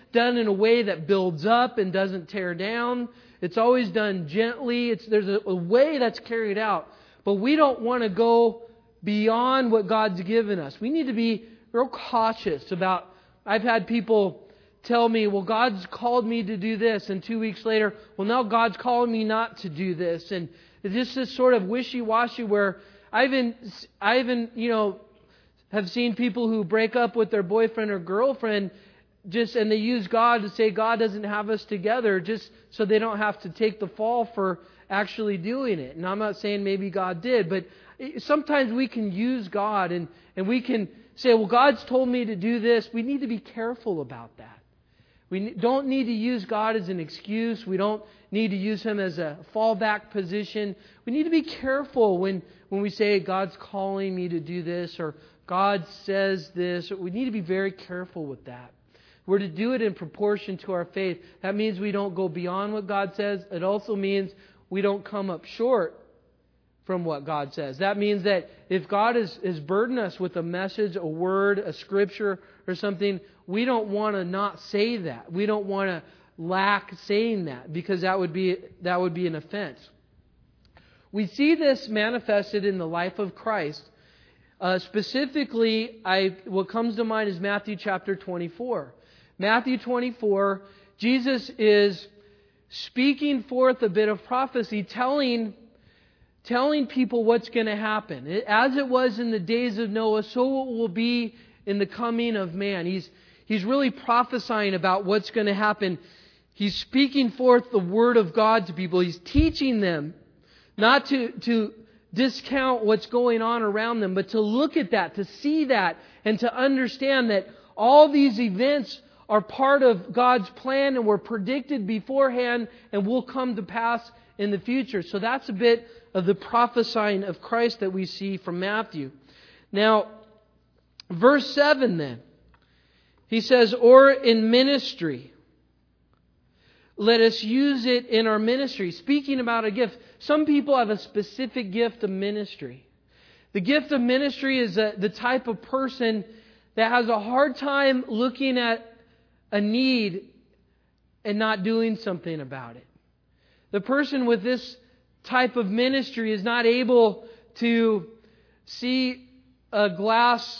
done in a way that builds up and doesn't tear down. It's always done gently. It's, there's a, a way that's carried out. But we don't want to go beyond what God's given us. We need to be real cautious about... I've had people tell me, well, God's called me to do this. And two weeks later, well, now God's calling me not to do this. And it's just this sort of wishy-washy where I even, I even, you know, have seen people who break up with their boyfriend or girlfriend just, and they use God to say God doesn't have us together just so they don't have to take the fall for actually doing it. And I'm not saying maybe God did, but sometimes we can use God and, and we can say, well, God's told me to do this. We need to be careful about that. We don't need to use God as an excuse. We don't need to use Him as a fallback position. We need to be careful when, when we say God's calling me to do this or God says this. We need to be very careful with that. We're to do it in proportion to our faith. That means we don't go beyond what God says. It also means we don't come up short from what God says. That means that if God has, has burdened us with a message, a word, a scripture or something, we don't want to not say that. We don't want to lack saying that because that would be that would be an offense. We see this manifested in the life of Christ. Uh, specifically, I what comes to mind is Matthew chapter twenty-four. Matthew twenty-four, Jesus is speaking forth a bit of prophecy, telling telling people what's going to happen. As it was in the days of Noah, so it will be in the coming of man. He's He's really prophesying about what's going to happen. He's speaking forth the Word of God to people. He's teaching them not to, to discount what's going on around them, but to look at that, to see that, and to understand that all these events are part of God's plan and were predicted beforehand and will come to pass in the future. So that's a bit of the prophesying of Christ that we see from Matthew. Now, verse seven then. He says, or in ministry. Let us use it in our ministry. Speaking about a gift, some people have a specific gift of ministry. The gift of ministry is a, the type of person that has a hard time looking at a need and not doing something about it. The person with this type of ministry is not able to see a glass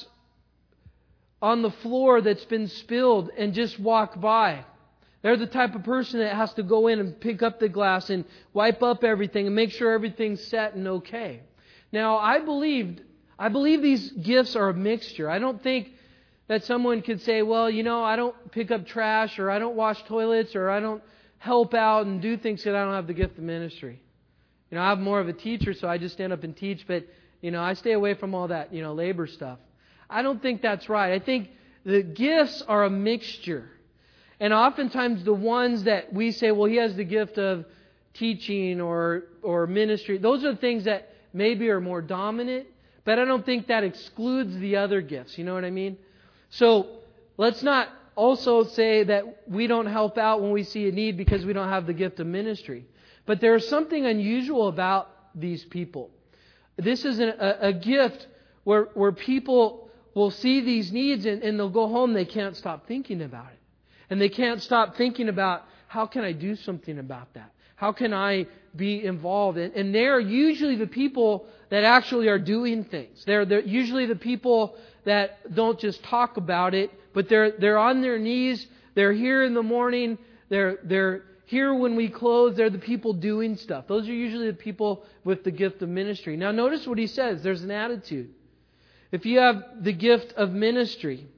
on the floor that's been spilled and just walk by. They're the type of person that has to go in and pick up the glass and wipe up everything and make sure everything's set and okay. Now, I believed, I believe these gifts are a mixture. I don't think that someone could say, well, you know, I don't pick up trash or I don't wash toilets or I don't help out and do things that I don't have the gift of ministry. You know, I'm more of a teacher, so I just stand up and teach, but, you know, I stay away from all that, you know, labor stuff. I don't think that's right. I think the gifts are a mixture. And oftentimes the ones that we say, well, he has the gift of teaching or or ministry, those are the things that maybe are more dominant, but I don't think that excludes the other gifts. You know what I mean? So let's not also say that we don't help out when we see a need because we don't have the gift of ministry. But there is something unusual about these people. This is an, a, a gift where, where people will see these needs and, and they'll go home, they can't stop thinking about it. And they can't stop thinking about, how can I do something about that? How can I be involved? And, and they're usually the people that actually are doing things. They're, they're usually the people that don't just talk about it, but they're they're on their knees. They're here in the morning. They're they're here when we close. They're the people doing stuff. Those are usually the people with the gift of ministry. Now notice what he says. There's an attitude. If you have the gift of ministry,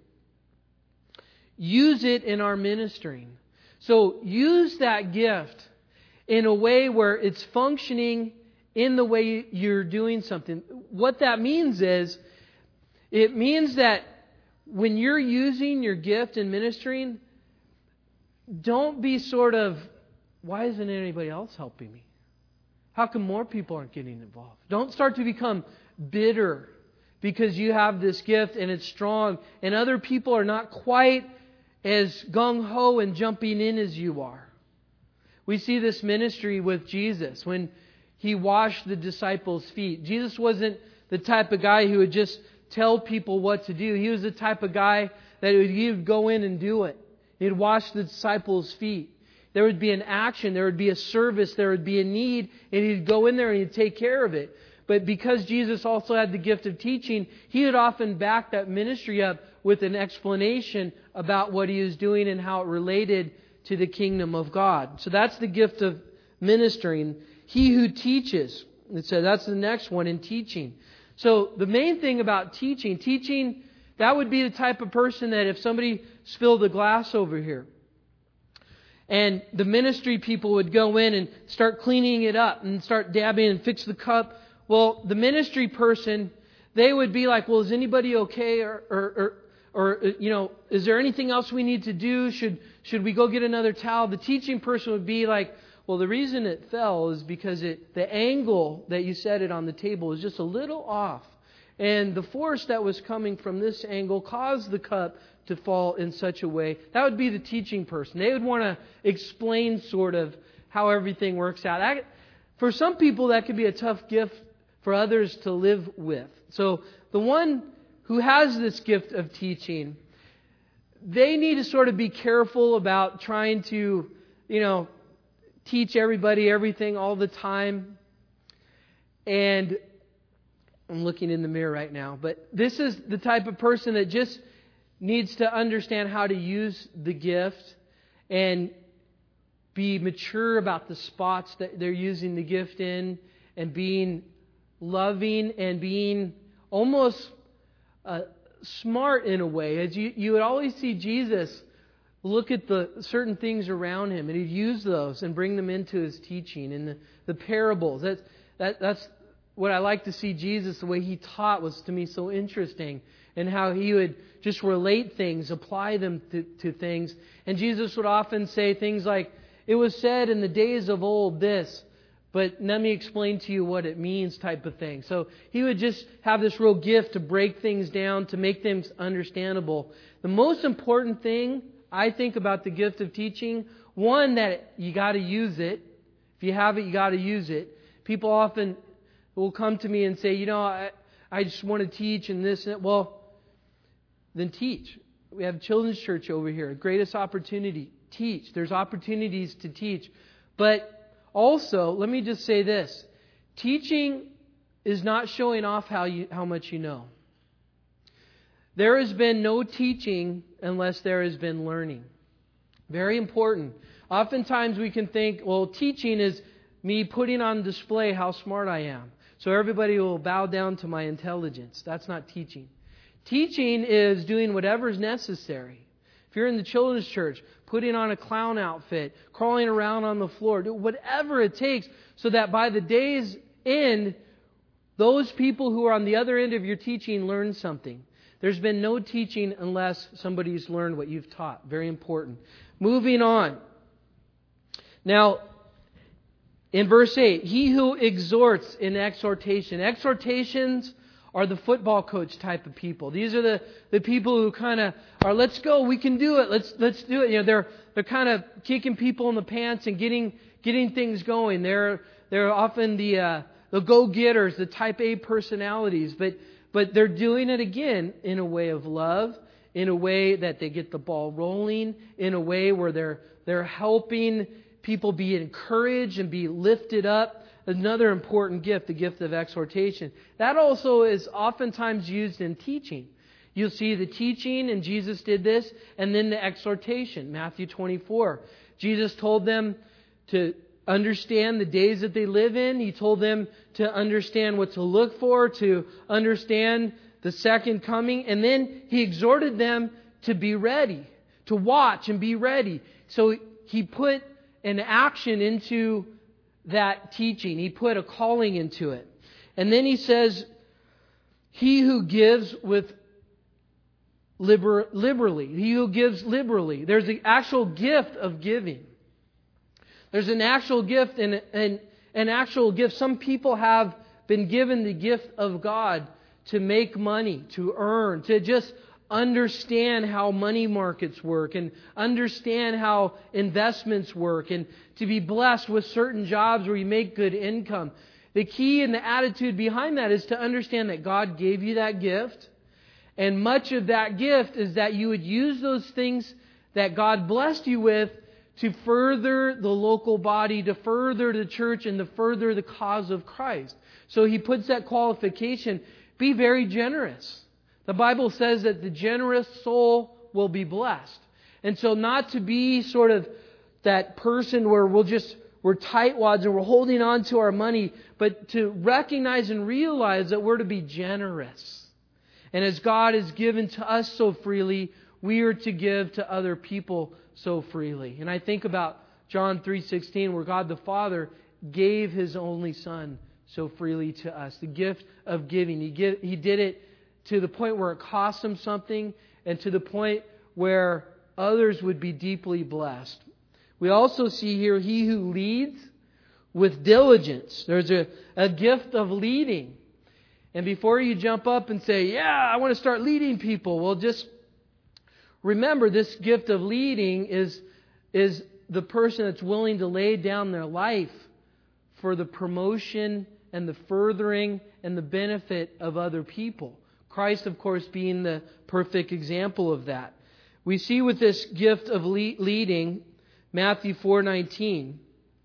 use it in our ministering. So use that gift in a way where it's functioning in the way you're doing something. What that means is, it means that when you're using your gift in ministering, don't be sort of, why isn't anybody else helping me? How come more people aren't getting involved? Don't start to become bitter because you have this gift and it's strong and other people are not quite as gung-ho and jumping in as you are. We see this ministry with Jesus when He washed the disciples' feet. Jesus wasn't the type of guy who would just tell people what to do. He was the type of guy that he would go in and do it. He'd wash the disciples' feet. There would be an action, there would be a service, there would be a need, and He'd go in there and He'd take care of it. But because Jesus also had the gift of teaching, He would often back that ministry up with an explanation about what He was doing and how it related to the kingdom of God. So that's the gift of ministering. He who teaches. So that's the next one in teaching. So the main thing about teaching, teaching, that would be the type of person that if somebody spilled a glass over here, and the ministry people would go in and start cleaning it up and start dabbing and fix the cup. Well, the ministry person, they would be like, well, is anybody okay? Or, or, or, or you know, is there anything else we need to do? Should, should we go get another towel? The teaching person would be like, well, the reason it fell is because it, the angle that you set it on the table is just a little off. And the force that was coming from this angle caused the cup to fall in such a way. That would be the teaching person. They would want to explain sort of how everything works out. That, for some people, that could be a tough gift for others to live with. So the one who has this gift of teaching, they need to sort of be careful about trying to, you know, teach everybody everything all the time. And I'm looking in the mirror right now, but this is the type of person that just needs to understand how to use the gift and be mature about the spots that they're using the gift in, and being loving and being almost uh, smart in a way. As you, you would always see Jesus look at the certain things around Him, and He'd use those and bring them into His teaching. And the, the parables, that's, that, that's what I like to see Jesus, the way He taught was to me so interesting, and how He would just relate things, apply them to, to things. And Jesus would often say things like, it was said in the days of old this, but let me explain to you what it means, type of thing. So He would just have this real gift to break things down, to make things understandable. The most important thing I think about the gift of teaching, one, that you got to use it. If you have it, you got to use it. People often will come to me and say, you know, I, I just want to teach and this and that. Well, then teach. We have children's church over here. Greatest opportunity. Teach. There's opportunities to teach. But also, let me just say this. Teaching is not showing off how you how much you know. There has been no teaching unless there has been learning. Very important. Oftentimes we can think, well, teaching is me putting on display how smart I am, so everybody will bow down to my intelligence. That's not teaching. Teaching is doing whatever is necessary. If you're in the children's church, putting on a clown outfit, crawling around on the floor, do whatever it takes so that by the day's end, those people who are on the other end of your teaching learn something. There's been no teaching unless somebody's learned what you've taught. Very important. Moving on. Now, in verse eight, He who exhorts in exhortation. Exhortations are the football coach type of people. These are the, the people who kind of are, let's go, we can do it, let's let's do it. You know, they're they're kind of kicking people in the pants and getting getting things going. They're they're often the uh, the go-getters, the type A personalities, but but they're doing it again in a way of love, in a way that they get the ball rolling, in a way where they're they're helping people be encouraged and be lifted up. Another important gift, the gift of exhortation. That also is oftentimes used in teaching. You'll see the teaching, and Jesus did this, and then the exhortation. Matthew twenty-four. Jesus told them to understand the days that they live in. He told them to understand what to look for, to understand the second coming. And then He exhorted them to be ready, to watch and be ready. So He put an action into that teaching. He put a calling into it. And then He says, He who gives with liber- liberally. He who gives liberally. There's the actual gift of giving. There's an actual gift and an, an actual gift. Some people have been given the gift of God to make money, to earn, to just understand how money markets work and understand how investments work and to be blessed with certain jobs where you make good income. The key and the attitude behind that is to understand that God gave you that gift, and much of that gift is that you would use those things that God blessed you with to further the local body, to further the church, and to further the cause of Christ. So He puts that qualification, be very generous. The Bible says that the generous soul will be blessed. And so not to be sort of that person where we'll just, we're tightwads and we're holding on to our money, but to recognize and realize that we're to be generous. And as God has given to us so freely, we are to give to other people so freely. And I think about John three sixteen, where God the Father gave His only Son so freely to us. The gift of giving. He, give, he did it to the point where it cost Him something, and to the point where others would be deeply blessed. We also see here, he who leads with diligence. There's a, a gift of leading. And before you jump up and say, yeah, I want to start leading people, well, just remember, this gift of leading is, is the person that's willing to lay down their life for the promotion and the furthering and the benefit of other people. Christ, of course, being the perfect example of that. We see with this gift of leading, Matthew four nineteen,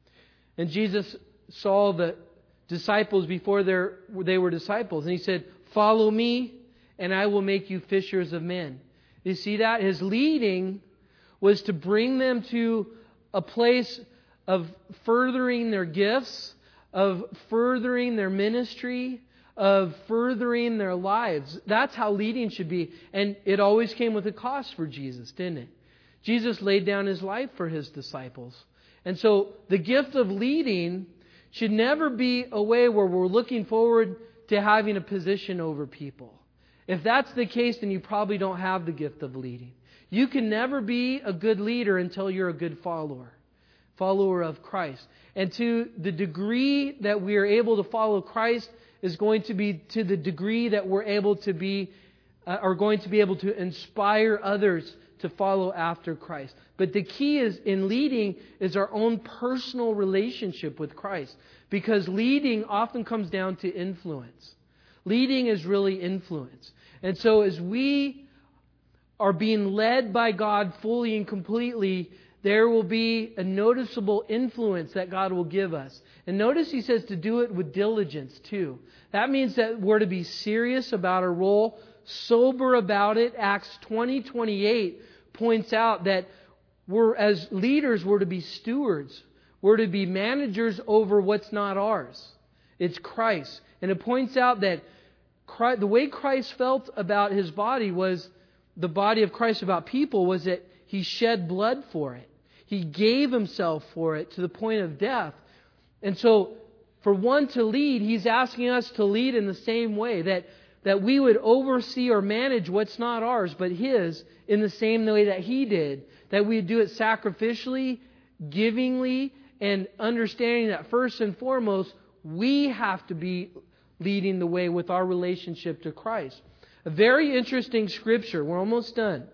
and Jesus saw the disciples before they were disciples, and He said, "Follow me, and I will make you fishers of men." You see that? His leading was to bring them to a place of furthering their gifts, of furthering their ministry, of furthering their lives. That's how leading should be. And it always came with a cost for Jesus, didn't it? Jesus laid down His life for His disciples. And so the gift of leading should never be a way where we're looking forward to having a position over people. If that's the case, then you probably don't have the gift of leading. You can never be a good leader until you're a good follower. Follower of Christ. And to the degree that we are able to follow Christ is going to be to the degree that we're able to be, uh, are going to be able to inspire others to follow after Christ. But the key is in leading is our own personal relationship with Christ. Because leading often comes down to influence. Leading is really influence. And so as we are being led by God fully and completely, there will be a noticeable influence that God will give us. And notice He says to do it with diligence too. That means that we're to be serious about our role, sober about it. Acts twenty twenty-eight points out that we're, as leaders, we're to be stewards. We're to be managers over what's not ours. It's Christ. And it points out that Christ, the way Christ felt about His body was, the body of Christ about people, was that He shed blood for it. He gave Himself for it to the point of death. And so, for one to lead, He's asking us to lead in the same way. That, that we would oversee or manage what's not ours, but His, in the same way that He did. That we would do it sacrificially, givingly, and understanding that first and foremost, we have to be leading the way with our relationship to Christ. A very interesting scripture. We're almost done.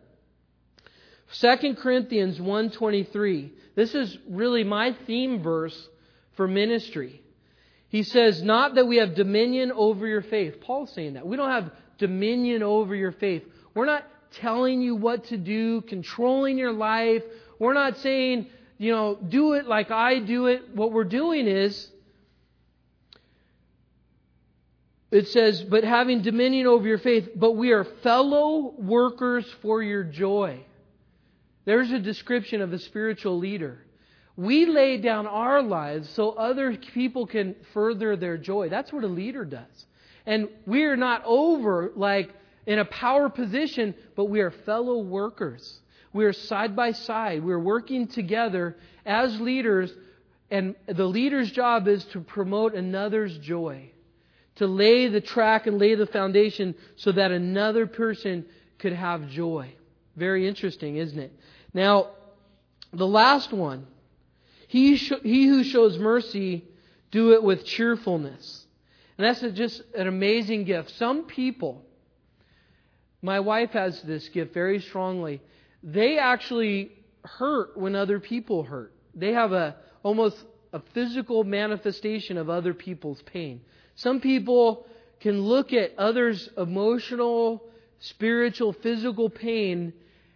Second Corinthians one twenty-three. This is really my theme verse for ministry. He says, not that we have dominion over your faith. Paul's saying that. We don't have dominion over your faith. We're not telling you what to do, controlling your life. We're not saying, you know, do it like I do it. What we're doing is, it says, but having dominion over your faith, but we are fellow workers for your joy. There's a description of a spiritual leader. We lay down our lives so other people can further their joy. That's what a leader does. And we are not over like in a power position, but we are fellow workers. We are side by side. We're working together as leaders. And the leader's job is to promote another's joy. To lay the track and lay the foundation so that another person could have joy. Very interesting, isn't it? Now, the last one. He, sh- he who shows mercy, do it with cheerfulness. And that's a, just an amazing gift. Some people, my wife has this gift very strongly. They actually hurt when other people hurt. They have a almost a physical manifestation of other people's pain. Some people can look at others' emotional, spiritual, physical pain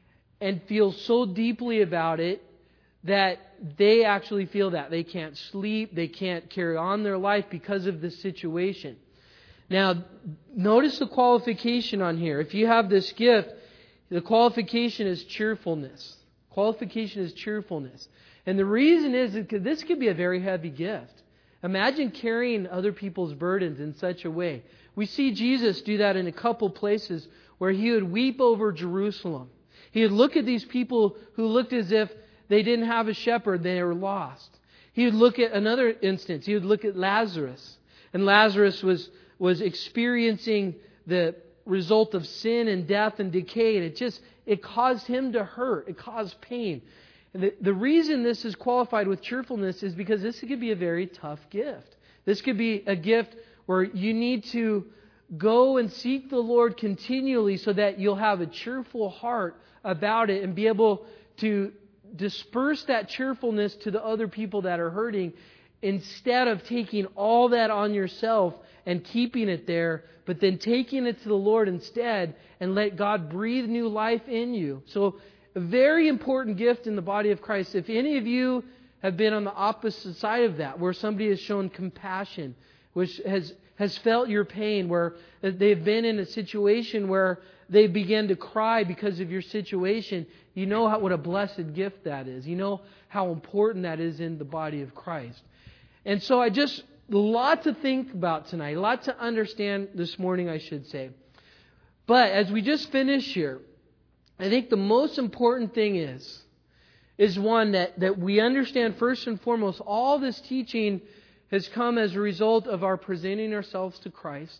and feel so deeply about it that they actually feel that. They can't sleep, they can't carry on their life because of this situation. Now, notice the qualification on here. If you have this gift, the qualification is cheerfulness. Qualification is cheerfulness. And the reason is that this could be a very heavy gift. Imagine carrying other people's burdens in such a way. We see Jesus do that in a couple places where He would weep over Jerusalem. He would look at these people who looked as if they didn't have a shepherd, they were lost. He would look at another instance. He would look at Lazarus. And Lazarus was, was experiencing the result of sin and death and decay. And it just, it caused him to hurt. It caused pain. And the, the reason this is qualified with cheerfulness is because this could be a very tough gift. This could be a gift where you need to go and seek the Lord continually so that you'll have a cheerful heart about it and be able to disperse that cheerfulness to the other people that are hurting instead of taking all that on yourself and keeping it there, but then taking it to the Lord instead and let God breathe new life in you. So a very important gift in the body of Christ. If any of you have been on the opposite side of that, where somebody has shown compassion, which has, has felt your pain, where they've been in a situation where they began to cry because of your situation, you know how, what a blessed gift that is. You know how important that is in the body of Christ. And so I just, a lot to think about tonight, a lot to understand this morning, I should say. But as we just finish here, I think the most important thing is, is one that, that we understand first and foremost, all this teaching has come as a result of our presenting ourselves to Christ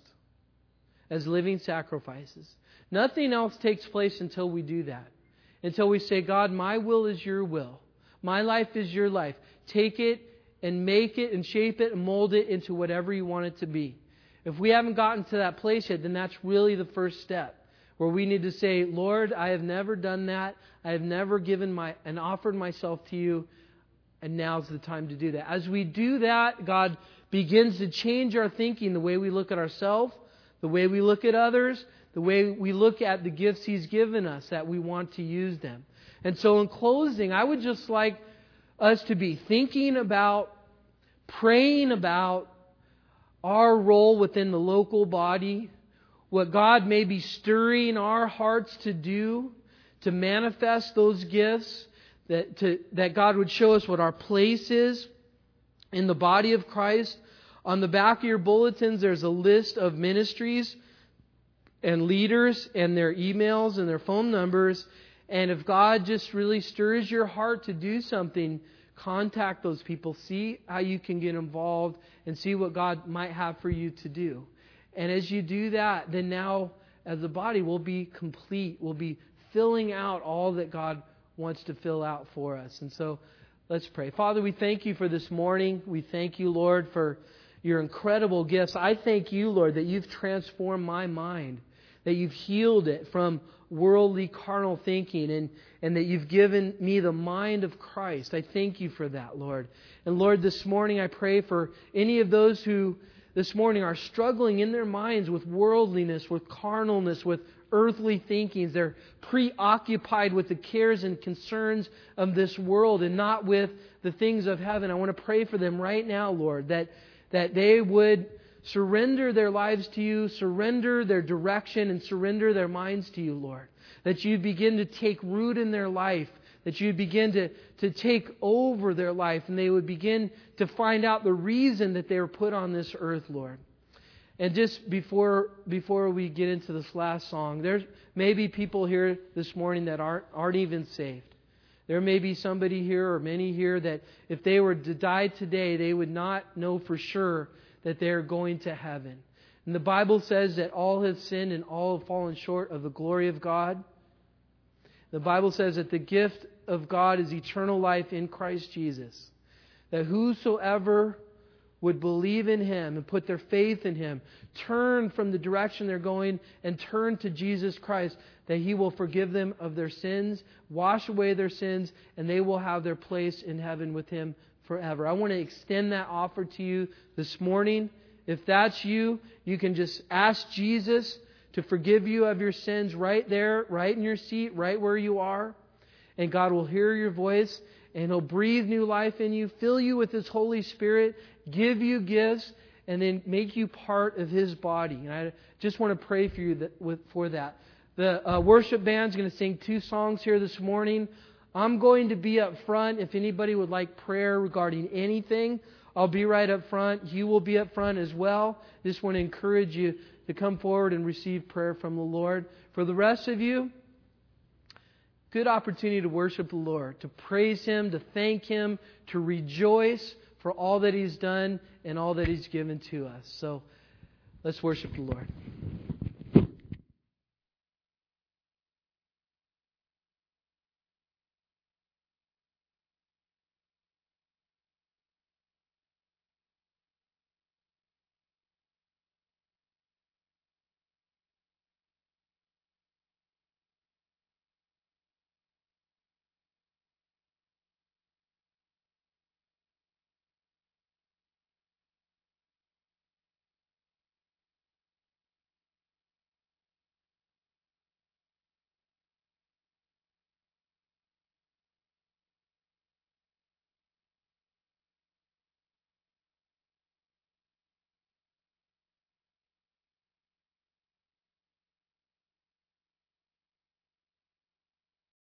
as living sacrifices. Nothing else takes place until we do that. Until we say, God, my will is your will. My life is your life. Take it and make it and shape it and mold it into whatever you want it to be. If we haven't gotten to that place yet, then that's really the first step. Where we need to say, Lord, I have never done that. I have never given my and offered myself to you. And now's the time to do that. As we do that, God begins to change our thinking, the way we look at ourselves, the way we look at others, the way we look at the gifts He's given us, that we want to use them. And so in closing, I would just like us to be thinking about, praying about our role within the local body, what God may be stirring our hearts to do, to manifest those gifts, that, to, that God would show us what our place is in the body of Christ. On the back of your bulletins, there's a list of ministries and leaders and their emails and their phone numbers. And if God just really stirs your heart to do something, contact those people. See how you can get involved and see what God might have for you to do. And as you do that, then now as a body we'll be complete. We'll be filling out all that God wants to fill out for us. And so let's pray. Father, we thank you for this morning. We thank you, Lord, for your incredible gifts. I thank you, Lord, that you've transformed my mind, that you've healed it from worldly, carnal thinking, and, and that you've given me the mind of Christ. I thank you for that, Lord. And Lord, this morning I pray for any of those who this morning are struggling in their minds with worldliness, with carnalness, with earthly thinkings. They're preoccupied with the cares and concerns of this world and not with the things of heaven. I want to pray for them right now, Lord, that, that they would surrender their lives to you, surrender their direction, and surrender their minds to you, Lord. That you begin to take root in their life, that you begin to, to take over their life, and they would begin to find out the reason that they were put on this earth, Lord. And just before before we get into this last song, there may be people here this morning that aren't aren't even saved. There may be somebody here or many here that if they were to die today, they would not know for sure that they're going to heaven. And the Bible says that all have sinned and all have fallen short of the glory of God. The Bible says that the gift of God is eternal life in Christ Jesus. That whosoever would believe in Him and put their faith in Him, turn from the direction they're going and turn to Jesus Christ, that He will forgive them of their sins, wash away their sins, and they will have their place in heaven with Him forever. I want to extend that offer to you this morning. If that's you, you can just ask Jesus to forgive you of your sins right there, right in your seat, right where you are. And God will hear your voice, and He'll breathe new life in you, fill you with His Holy Spirit, give you gifts, and then make you part of His body. And I just want to pray for you that, with, for that. The uh, worship band's going to sing two songs here this morning. I'm going to be up front. If anybody would like prayer regarding anything, I'll be right up front. You will be up front as well. Just want to encourage you to come forward and receive prayer from the Lord. For the rest of you, good opportunity to worship the Lord, to praise Him, to thank Him, to rejoice for all that He's done and all that He's given to us. So let's worship the Lord.